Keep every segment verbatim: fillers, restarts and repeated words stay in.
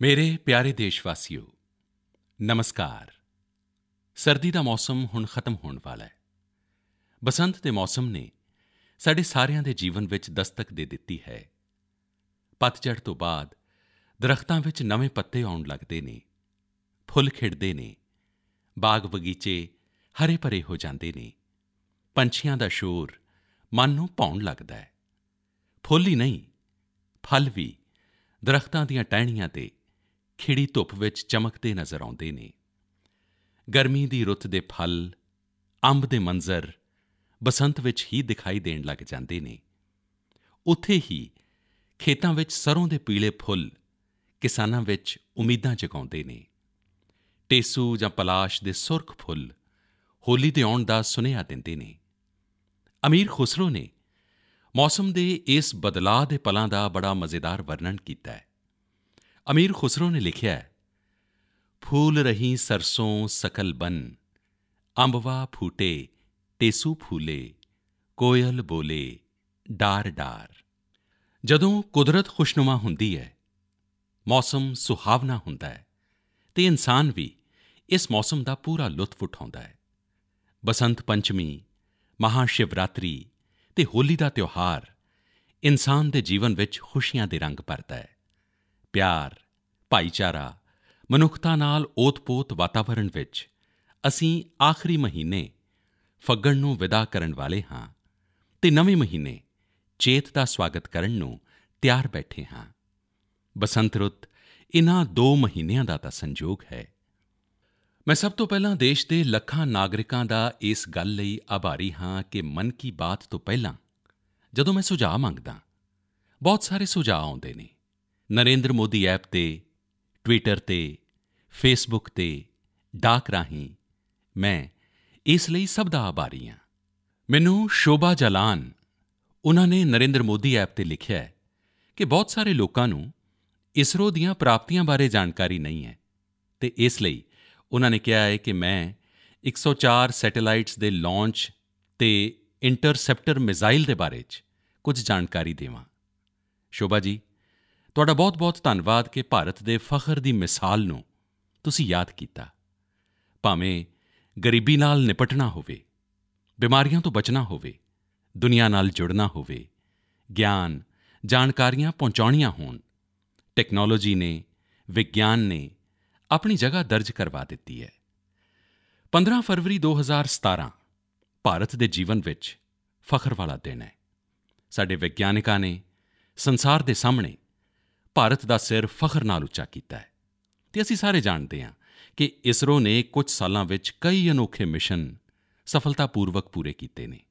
ਮੇਰੇ ਪਿਆਰੇ ਦੇਸ਼ਵਾਸੀਓ, ਨਮਸਕਾਰ। ਸਰਦੀ ਦਾ ਮੌਸਮ ਹੁਣ ਖਤਮ ਹੋਣ ਵਾਲਾ ਹੈ। ਬਸੰਤ ਦੇ ਮੌਸਮ ਨੇ ਸਾਡੇ ਸਾਰਿਆਂ ਦੇ ਜੀਵਨ ਵਿੱਚ ਦਸਤਕ ਦੇ ਦਿੱਤੀ ਹੈ। ਪਤਝੜ ਤੋਂ ਬਾਅਦ ਦਰੱਖਤਾਂ ਵਿੱਚ ਨਵੇਂ ਪੱਤੇ ਆਉਣ ਲੱਗਦੇ ਨੇ, ਫੁੱਲ ਖਿੜਦੇ ਨੇ, ਬਾਗ-ਬਗੀਚੇ ਹਰੇ-ਭਰੇ ਹੋ ਜਾਂਦੇ ਨੇ, ਪੰਛੀਆਂ ਦਾ ਸ਼ੋਰ ਮਨ ਨੂੰ ਭਾਉਣ ਲੱਗਦਾ ਹੈ। ਫੁੱਲ ਹੀ ਨਹੀਂ, ਫਲ ਵੀ ਦਰੱਖਤਾਂ ਦੀਆਂ ਟਹਿਣੀਆਂ 'ਤੇ ਖਿੜੀ ਧੁੱਪ ਵਿੱਚ ਚਮਕਦੇ ਨਜ਼ਰ ਆਉਂਦੇ ਨੇ। ਗਰਮੀ ਦੀ ਰੁੱਤ ਦੇ ਫਲ, ਅੰਬ ਦੇ ਮੰਜ਼ਰ ਬਸੰਤ ਵਿੱਚ ਹੀ ਦਿਖਾਈ ਦੇਣ ਲੱਗ ਜਾਂਦੇ ਨੇ। ਉੱਥੇ ਹੀ ਖੇਤਾਂ ਵਿੱਚ ਸਰ੍ਹੋਂ ਦੇ ਪੀਲੇ ਫੁੱਲ ਕਿਸਾਨਾਂ ਵਿੱਚ ਉਮੀਦਾਂ ਜਗਾਉਂਦੇ ਨੇ। ਟੇਸੂ ਜਾਂ ਪਲਾਸ਼ ਦੇ ਸੁਰਖ ਫੁੱਲ ਹੋਲੀ ਦੇ ਆਉਣ ਦਾ ਸੁਨੇਹਾ ਦਿੰਦੇ ਨੇ। ਅਮੀਰ ਖੁਸਰੋ ਨੇ ਮੌਸਮ ਦੇ ਇਸ ਬਦਲਾਅ ਦੇ ਪਲਾਂ ਦਾ ਬੜਾ ਮਜ਼ੇਦਾਰ ਵਰਣਨ ਕੀਤਾ ਹੈ। ਅਮੀਰ ਖੁਸਰੋ ਨੇ ਲਿਖਿਆ ਹੈ, ਫੂਲ ਰਹੀ ਸਰਸੋਂ ਸਕਲ ਬਨ, ਅੰਬਵਾ ਫੂਟੇ ਟੇਸੂ ਫੂਲੇ, ਕੋਇਲ ਬੋਲੇ ਡਾਰ ਡਾਰ। ਜਦੋਂ ਕੁਦਰਤ ਖੁਸ਼ਨੁਮਾ ਹੁੰਦੀ ਹੈ, ਮੌਸਮ ਸੁਹਾਵਣਾ ਹੁੰਦਾ ਹੈ ਅਤੇ ਇਨਸਾਨ ਵੀ ਇਸ ਮੌਸਮ ਦਾ ਪੂਰਾ ਲੁਤਫ ਉਠਾਉਂਦਾ ਹੈ। ਬਸੰਤ ਪੰਚਮੀ, ਮਹਾਸ਼ਿਵਰਾਤਰੀ ਅਤੇ ਹੋਲੀ ਦਾ ਤਿਉਹਾਰ ਇਨਸਾਨ ਦੇ ਜੀਵਨ ਵਿੱਚ ਖੁਸ਼ੀਆਂ ਦੇ ਰੰਗ ਭਰਦਾ ਹੈ। ਪਿਆਰ, ਭਾਈਚਾਰਾ, ਮਨੁੱਖਤਾ ਨਾਲ ਓਤ-ਪੋਤ ਵਾਤਾਵਰਣ ਵਿੱਚ ਅਸੀਂ ਆਖਰੀ ਮਹੀਨੇ ਫੱਗਣ ਨੂੰ ਵਿਦਾ ਕਰਨ ਵਾਲੇ ਹਾਂ ਅਤੇ ਨਵੇਂ ਮਹੀਨੇ ਚੇਤ ਦਾ ਸਵਾਗਤ ਕਰਨ ਨੂੰ ਤਿਆਰ ਬੈਠੇ ਹਾਂ। ਬਸੰਤ ਰੁੱਤ ਇਨ੍ਹਾਂ ਦੋ ਮਹੀਨਿਆਂ ਦਾ ਤਾਂ ਸੰਜੋਗ ਹੈ। ਮੈਂ ਸਭ ਤੋਂ ਪਹਿਲਾਂ ਦੇਸ਼ ਦੇ ਲੱਖਾਂ ਨਾਗਰਿਕਾਂ ਦਾ ਇਸ ਗੱਲ ਲਈ ਆਭਾਰੀ ਹਾਂ ਕਿ ਮਨ ਕੀ ਬਾਤ ਤੋਂ ਪਹਿਲਾਂ ਜਦੋਂ ਮੈਂ ਸੁਝਾਅ ਮੰਗਦਾ, ਬਹੁਤ ਸਾਰੇ ਸੁਝਾਅ ਆਉਂਦੇ ਨੇ। ਨਰੇਂਦਰ ਮੋਦੀ ਐਪ 'ਤੇ, ਟਵਿੱਟਰ 'ਤੇ, ਫੇਸਬੁੱਕ 'ਤੇ, ਡਾਕ ਰਾਹੀਂ ਮੈਂ ਇਸ ਲਈ ਸਭ ਦਾ ਆਭਾਰੀ ਹਾਂ। ਮੈਨੂੰ ਸ਼ੋਭਾ ਜਾਲਾਨ, ਉਨ੍ਹਾਂ ਨੇ ਨਰੇਂਦਰ ਮੋਦੀ ਐਪ 'ਤੇ ਲਿਖਿਆ ਹੈ ਕਿ ਬਹੁਤ ਸਾਰੇ ਲੋਕਾਂ ਨੂੰ ਇਸਰੋ ਦੀਆਂ ਪ੍ਰਾਪਤੀਆਂ ਬਾਰੇ ਜਾਣਕਾਰੀ ਨਹੀਂ ਹੈ ਅਤੇ ਇਸ ਲਈ ਉਨ੍ਹਾਂ ਨੇ ਕਿਹਾ ਹੈ ਕਿ ਮੈਂ ਇੱਕ ਸੌ ਚਾਰ ਸੈਟੇਲਾਈਟਸ ਦੇ ਲਾਂਚ ਅਤੇ ਇੰਟਰਸੈਪਟਰ ਮਿਜ਼ਾਈਲ ਦੇ ਬਾਰੇ 'ਚ ਕੁਝ ਜਾਣਕਾਰੀ ਦੇਵਾਂ। ਸ਼ੋਭਾ ਜੀ, ਤੁਹਾਡਾ ਬਹੁਤ-ਬਹੁਤ ਧੰਨਵਾਦ ਕਿ ਭਾਰਤ ਦੇ ਫ਼ਖਰ ਦੀ ਮਿਸਾਲ ਨੂੰ ਤੁਸੀਂ ਯਾਦ ਕੀਤਾ। ਭਾਵੇਂ ਗਰੀਬੀ ਨਾਲ ਨਿਪਟਣਾ ਹੋਵੇ, ਬਿਮਾਰੀਆਂ ਤੋਂ ਬਚਣਾ ਹੋਵੇ, ਦੁਨੀਆ ਨਾਲ ਜੁੜਨਾ ਹੋਵੇ, ਗਿਆਨ, ਜਾਣਕਾਰੀਆਂ ਪਹੁੰਚਾਉਣੀਆਂ ਹੋਣ, ਟੈਕਨੋਲੋਜੀ ਨੇ, ਵਿਗਿਆਨ ਨੇ ਆਪਣੀ ਜਗ੍ਹਾ ਦਰਜ ਕਰਵਾ ਦਿੱਤੀ ਹੈ। ਪੰਦਰਾਂ ਫਰਵਰੀ ਦੋ ਹਜ਼ਾਰ ਸਤਾਰਾਂ ਭਾਰਤ ਦੇ ਜੀਵਨ ਵਿੱਚ ਫ਼ਖਰ ਵਾਲਾ ਦਿਨ ਹੈ। ਸਾਡੇ ਵਿਗਿਆਨਕਾਂ ਨੇ ਸੰਸਾਰ ਦੇ ਸਾਹਮਣੇ ਭਾਰਤ ਦਾ ਸਿਰ ਫ਼ਖਰ ਨਾਲ ਉੱਚਾ ਕੀਤਾ ਹੈ ਅਤੇ ਅਸੀਂ ਸਾਰੇ ਜਾਣਦੇ ਹਾਂ ਕਿ ਇਸਰੋ ਨੇ ਕੁਝ ਸਾਲਾਂ ਵਿੱਚ ਕਈ ਅਨੋਖੇ ਮਿਸ਼ਨ ਸਫਲਤਾਪੂਰਵਕ ਪੂਰੇ ਕੀਤੇ ਨੇ।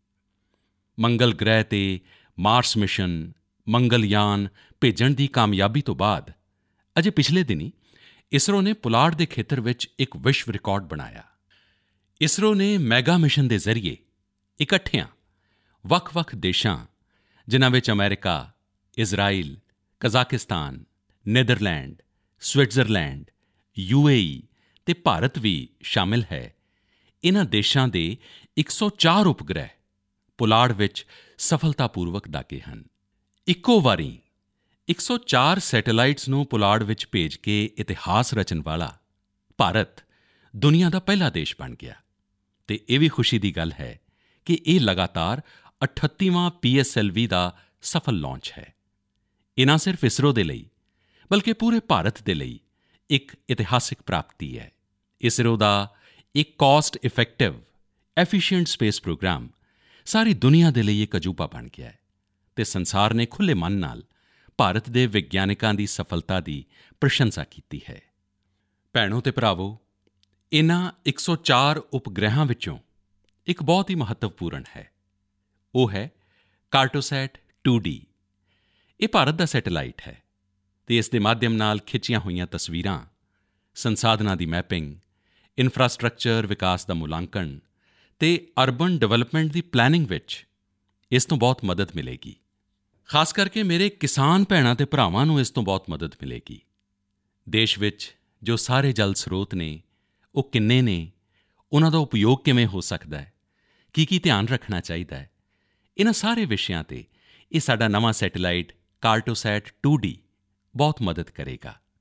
ਮੰਗਲ ਗ੍ਰਹਿ 'ਤੇ ਮਾਰਸ ਮਿਸ਼ਨ, ਮੰਗਲਯਾਨ ਭੇਜਣ ਦੀ ਕਾਮਯਾਬੀ ਤੋਂ ਬਾਅਦ ਅਜੇ ਪਿਛਲੇ ਦਿਨੀਂ ਇਸਰੋ ਨੇ ਪੁਲਾੜ ਦੇ ਖੇਤਰ ਵਿੱਚ ਇੱਕ ਵਿਸ਼ਵ ਰਿਕਾਰਡ ਬਣਾਇਆ। ਇਸਰੋ ਨੇ ਮੈਗਾ ਮਿਸ਼ਨ ਦੇ ਜ਼ਰੀਏ ਇਕੱਠਿਆਂ ਵੱਖ-ਵੱਖ ਦੇਸ਼ਾਂ, ਜਿਨ੍ਹਾਂ ਵਿੱਚ America, Israel, Kazakhstan, Netherlands, Switzerland, U A E ਅਤੇ ਭਾਰਤ ਵੀ ਸ਼ਾਮਿਲ ਹੈ, ਇਨ੍ਹਾਂ ਦੇਸ਼ਾਂ ਦੇ ਇੱਕ ਸੌ ਚਾਰ ਉਪਗ੍ਰਹਿ ਪੁਲਾੜ ਵਿੱਚ ਸਫਲਤਾਪੂਰਵਕ ਦਾਗੇ ਹਨ। ਇੱਕੋ ਵਾਰੀ ਇੱਕ ਸੌ ਚਾਰ ਸੈਟੇਲਾਈਟਸ ਨੂੰ ਪੁਲਾੜ ਵਿੱਚ ਭੇਜ ਕੇ ਇਤਿਹਾਸ ਰਚਣ ਵਾਲਾ ਭਾਰਤ ਦੁਨੀਆ ਦਾ ਪਹਿਲਾ ਦੇਸ਼ ਬਣ ਗਿਆ ਅਤੇ ਇਹ ਵੀ ਖੁਸ਼ੀ ਦੀ ਗੱਲ ਹੈ ਕਿ ਇਹ ਲਗਾਤਾਰ ਅਠੱਤੀਵਾਂ ਪੀ ਐਸ ਐਲ ਵੀ ਦਾ ਸਫਲ ਲਾਂਚ ਹੈ। ਇਹ ਨਾ ਸਿਰਫ ਇਸਰੋ ਦੇ ਲਈ ਬਲਕਿ ਪੂਰੇ ਭਾਰਤ ਦੇ ਲਈ ਇੱਕ ਇਤਿਹਾਸਿਕ ਪ੍ਰਾਪਤੀ ਹੈ। ਇਸਰੋ ਦਾ ਇੱਕ cost effective, efficient space programme ਸਾਰੀ ਦੁਨੀਆ ਦੇ ਲਈ ਇੱਕ ਅਜੂਬਾ ਬਣ ਗਿਆ ਹੈ ਅਤੇ ਸੰਸਾਰ ਨੇ ਖੁੱਲ੍ਹੇ ਮਨ ਨਾਲ ਭਾਰਤ ਦੇ ਵਿਗਿਆਨਕਾਂ ਦੀ ਸਫਲਤਾ ਦੀ ਪ੍ਰਸ਼ੰਸਾ ਕੀਤੀ ਹੈ। ਭੈਣੋ ਅਤੇ ਭਰਾਵੋ, ਇਨ੍ਹਾਂ ਇੱਕ ਸੌ ਚਾਰ ਉਪਗ੍ਰਹਿਾਂ ਵਿੱਚੋਂ ਇੱਕ ਬਹੁਤ ਹੀ ਮਹੱਤਵਪੂਰਨ ਹੈ। ਉਹ ਹੈ ਕਾਰਟੋਸੈਟ ਟੂ ਡੀ। ਇਹ ਭਾਰਤ ਦਾ ਸੈਟੇਲਾਈਟ ਹੈ ਅਤੇ ਇਸ ਦੇ ਮਾਧਿਅਮ ਨਾਲ ਖਿੱਚੀਆਂ ਹੋਈਆਂ ਤਸਵੀਰਾਂ, ਸੰਸਾਧਨਾਂ ਦੀ ਮੈਪਿੰਗ, ਇਨਫਰਾਸਟ੍ਰਕਚਰ ਵਿਕਾਸ ਦਾ ਮੁਲਾਂਕਣ ਅਤੇ ਅਰਬਨ ਡਿਵੈਲਪਮੈਂਟ ਦੀ ਪਲੈਨਿੰਗ ਵਿੱਚ ਇਸ ਤੋਂ ਬਹੁਤ ਮਦਦ ਮਿਲੇਗੀ। ਖਾਸ ਕਰਕੇ ਮੇਰੇ ਕਿਸਾਨ ਭੈਣਾਂ ਅਤੇ ਭਰਾਵਾਂ ਨੂੰ ਇਸ ਤੋਂ ਬਹੁਤ ਮਦਦ ਮਿਲੇਗੀ। ਦੇਸ਼ ਵਿੱਚ ਜੋ ਸਾਰੇ ਜਲ ਸਰੋਤ ਨੇ, ਉਹ ਕਿੰਨੇ ਨੇ, ਉਨ੍ਹਾਂ ਦਾ ਉਪਯੋਗ ਕਿਵੇਂ ਹੋ ਸਕਦਾ ਹੈ, ਕੀ-ਕੀ ਧਿਆਨ ਰੱਖਣਾ ਚਾਹੀਦਾ ਹੈ, ਇਨ੍ਹਾਂ ਸਾਰੇ ਵਿਸ਼ਿਆਂ 'ਤੇ ਇਹ ਸਾਡਾ ਨਵਾਂ ਸੈਟੇਲਾਈਟ ਕਾਰਟੋਸੈਟ ਟੂ ਡੀ ਬਹੁਤ ਮਦਦ ਕਰੇਗਾ।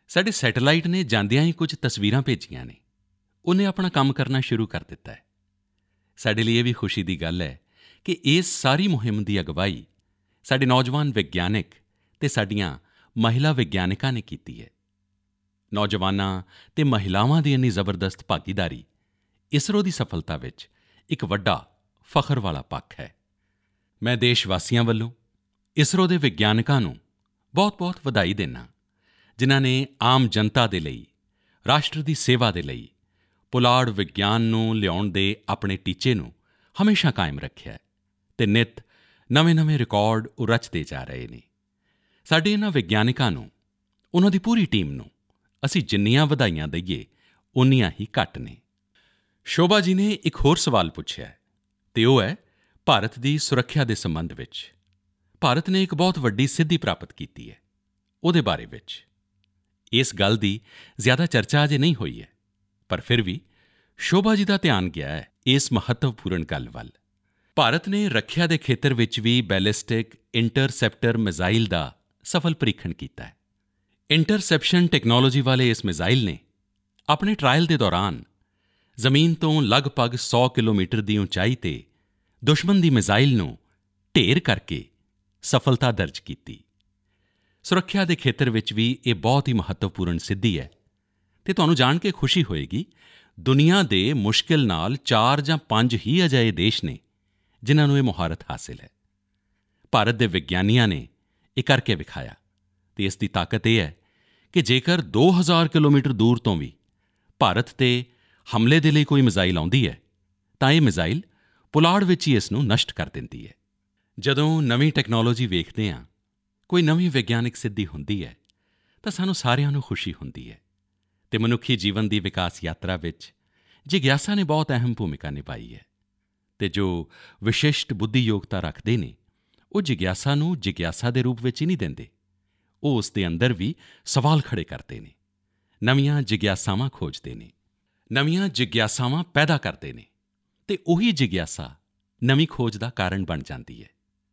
ਸਾਡੇ ਸੈਟੇਲਾਈਟ ਨੇ ਜਾਂਦਿਆਂ ਹੀ ਕੁਝ ਤਸਵੀਰਾਂ ਭੇਜੀਆਂ ਨੇ, ਉਹਨੇ ਆਪਣਾ ਕੰਮ ਕਰਨਾ ਸ਼ੁਰੂ ਕਰ ਦਿੱਤਾ ਹੈ। ਸਾਡੇ ਲਈ ਇਹ ਵੀ ਖੁਸ਼ੀ ਦੀ ਗੱਲ ਹੈ ਕਿ ਇਸ ਸਾਰੀ ਮੁਹਿੰਮ ਦੀ ਅਗਵਾਈ ਸਾਡੇ ਨੌਜਵਾਨ ਵਿਗਿਆਨਕ ਅਤੇ ਸਾਡੀਆਂ ਮਹਿਲਾ ਵਿਗਿਆਨਕਾਂ ਨੇ ਕੀਤੀ ਹੈ। ਨੌਜਵਾਨਾਂ ਅਤੇ ਮਹਿਲਾਵਾਂ ਦੀ ਇੰਨੀ ਜ਼ਬਰਦਸਤ ਭਾਗੀਦਾਰੀ ਇਸਰੋ ਦੀ ਸਫ਼ਲਤਾ ਵਿੱਚ ਇੱਕ ਵੱਡਾ ਫ਼ਖਰ ਵਾਲਾ ਪੱਖ ਹੈ। ਮੈਂ ਦੇਸ਼ ਵਾਸੀਆਂ ਵੱਲੋਂ ਇਸਰੋ ਦੇ ਵਿਗਿਆਨਕਾਂ ਨੂੰ ਬਹੁਤ-ਬਹੁਤ ਵਧਾਈ ਦਿੰਦਾ, ਜਿਨ੍ਹਾਂ ਨੇ ਆਮ ਜਨਤਾ ਦੇ ਲਈ, ਰਾਸ਼ਟਰ ਦੀ ਸੇਵਾ ਦੇ ਲਈ ਪੁਲਾੜ ਵਿਗਿਆਨ ਨੂੰ ਲਿਆਉਣ ਦੇ ਆਪਣੇ ਟੀਚੇ ਨੂੰ ਹਮੇਸ਼ਾ ਕਾਇਮ ਰੱਖਿਆ ਹੈ ਅਤੇ ਨਿੱਤ ਨਵੇਂ-ਨਵੇਂ ਰਿਕਾਰਡ ਉਹ ਰਚਦੇ ਜਾ ਰਹੇ ਨੇ। ਸਾਡੇ ਇਨ੍ਹਾਂ ਵਿਗਿਆਨਕਾਂ ਨੂੰ, ਉਨ੍ਹਾਂ ਦੀ ਪੂਰੀ ਟੀਮ ਨੂੰ ਅਸੀਂ ਜਿੰਨੀਆਂ ਵਧਾਈਆਂ ਦਈਏ, ਓਨੀਆਂ ਹੀ ਘੱਟ ਨੇ। ਸ਼ੋਭਾ ਜੀ ਨੇ ਇੱਕ ਹੋਰ ਸਵਾਲ ਪੁੱਛਿਆ ਹੈ ਅਤੇ ਉਹ ਹੈ ਭਾਰਤ ਦੀ ਸੁਰੱਖਿਆ ਦੇ ਸੰਬੰਧ ਵਿੱਚ। ਭਾਰਤ ਨੇ ਇੱਕ ਬਹੁਤ ਵੱਡੀ ਸਿੱਧੀ ਪ੍ਰਾਪਤ ਕੀਤੀ ਹੈ, ਉਹਦੇ ਬਾਰੇ ਵਿੱਚ। ਇਸ ਗੱਲ ਦੀ ਜ਼ਿਆਦਾ ਚਰਚਾ ਅਜੇ ਨਹੀਂ ਹੋਈ ਹੈ, ਪਰ ਫਿਰ ਵੀ ਸ਼ੋਭਾ ਜੀ ਦਾ ਧਿਆਨ ਗਿਆ ਹੈ ਇਸ ਮਹੱਤਵਪੂਰਨ ਗੱਲ ਵੱਲ। ਭਾਰਤ ਨੇ ਰੱਖਿਆ ਦੇ ਖੇਤਰ ਵਿੱਚ ਵੀ ਬੈਲਿਸਟਿਕ ਇੰਟਰਸੈਪਟਰ ਮਿਜ਼ਾਈਲ ਦਾ ਸਫਲ ਪ੍ਰੀਖਣ ਕੀਤਾ ਹੈ। ਇੰਟਰਸੈਪਸ਼ਨ ਟੈਕਨੋਲੋਜੀ ਵਾਲੇ ਇਸ ਮਿਜ਼ਾਈਲ ਨੇ ਆਪਣੇ ਟਰਾਇਲ ਦੇ ਦੌਰਾਨ ਜ਼ਮੀਨ ਤੋਂ ਲਗਭਗ ਸੌ ਕਿਲੋਮੀਟਰ ਦੀ ਉਚਾਈ 'ਤੇ ਦੁਸ਼ਮਣ ਦੀ ਮਿਜ਼ਾਈਲ ਨੂੰ ਢੇਰ ਕਰਕੇ ਸਫਲਤਾ ਦਰਜ ਕੀਤੀ। ਸੁਰੱਖਿਆ ਦੇ ਖੇਤਰ ਵਿੱਚ ਵੀ ਇਹ ਬਹੁਤ ਹੀ ਮਹੱਤਵਪੂਰਨ ਸਿੱਧੀ ਹੈ ਅਤੇ ਤੁਹਾਨੂੰ ਜਾਣ ਕੇ ਖੁਸ਼ੀ ਹੋਏਗੀ, ਦੁਨੀਆ ਦੇ ਮੁਸ਼ਕਿਲ ਨਾਲ ਚਾਰ ਜਾਂ ਪੰਜ ਹੀ ਅਜਿਹੇ ਦੇਸ਼ ਨੇ ਜਿਨ੍ਹਾਂ ਨੂੰ ਇਹ ਮੁਹਾਰਤ ਹਾਸਿਲ ਹੈ। ਭਾਰਤ ਦੇ ਵਿਗਿਆਨੀਆਂ ਨੇ ਇਹ ਕਰਕੇ ਵਿਖਾਇਆ ਅਤੇ ਇਸ ਦੀ ਤਾਕਤ ਇਹ ਹੈ ਕਿ ਜੇਕਰ ਦੋ ਹਜ਼ਾਰ ਕਿਲੋਮੀਟਰ ਦੂਰ ਤੋਂ ਵੀ ਭਾਰਤ 'ਤੇ ਹਮਲੇ ਦੇ ਲਈ ਕੋਈ ਮਿਜ਼ਾਈਲ ਆਉਂਦੀ ਹੈ ਤਾਂ ਇਹ ਮਿਜ਼ਾਈਲ ਪੁਲਾੜ ਵਿੱਚ ਹੀ ਇਸ ਨੂੰ ਨਸ਼ਟ ਕਰ ਦਿੰਦੀ ਹੈ। ਜਦੋਂ ਨਵੀਂ ਟੈਕਨੋਲੋਜੀ ਵੇਖਦੇ ਹਾਂ, ਕੋਈ ਨਵੀਂ ਵਿਗਿਆਨਕ ਸਿੱਧੀ ਹੁੰਦੀ ਹੈ ਤਾਂ ਸਾਨੂੰ ਸਾਰਿਆਂ ਨੂੰ ਖੁਸ਼ੀ ਹੁੰਦੀ ਹੈ ਅਤੇ ਮਨੁੱਖੀ ਜੀਵਨ ਦੀ ਵਿਕਾਸ ਯਾਤਰਾ ਵਿੱਚ ਜਿਗਿਆਸਾ ਨੇ ਬਹੁਤ ਅਹਿਮ ਭੂਮਿਕਾ ਨਿਭਾਈ ਹੈ ਅਤੇ ਜੋ ਵਿਸ਼ਿਸ਼ਟ ਬੁੱਧੀ ਯੋਗਤਾ ਰੱਖਦੇ ਨੇ, ਉਹ ਜਿਗਿਆਸਾ ਨੂੰ ਜਿਗਿਆਸਾ ਦੇ ਰੂਪ ਵਿੱਚ ਹੀ ਨਹੀਂ ਦਿੰਦੇ, ਉਹ ਉਸ ਦੇ ਅੰਦਰ ਵੀ ਸਵਾਲ ਖੜ੍ਹੇ ਕਰਦੇ ਨੇ, ਨਵੀਆਂ ਜਿਗਿਆਸਾਵਾਂ ਖੋਜਦੇ ਨੇ, ਨਵੀਆਂ ਜਿਗਿਆਸਾਵਾਂ ਪੈਦਾ ਕਰਦੇ ਨੇ ਅਤੇ ਉਹੀ ਜਿਗਿਆਸਾ ਨਵੀਂ ਖੋਜ ਦਾ ਕਾਰਨ ਬਣ ਜਾਂਦੀ ਹੈ।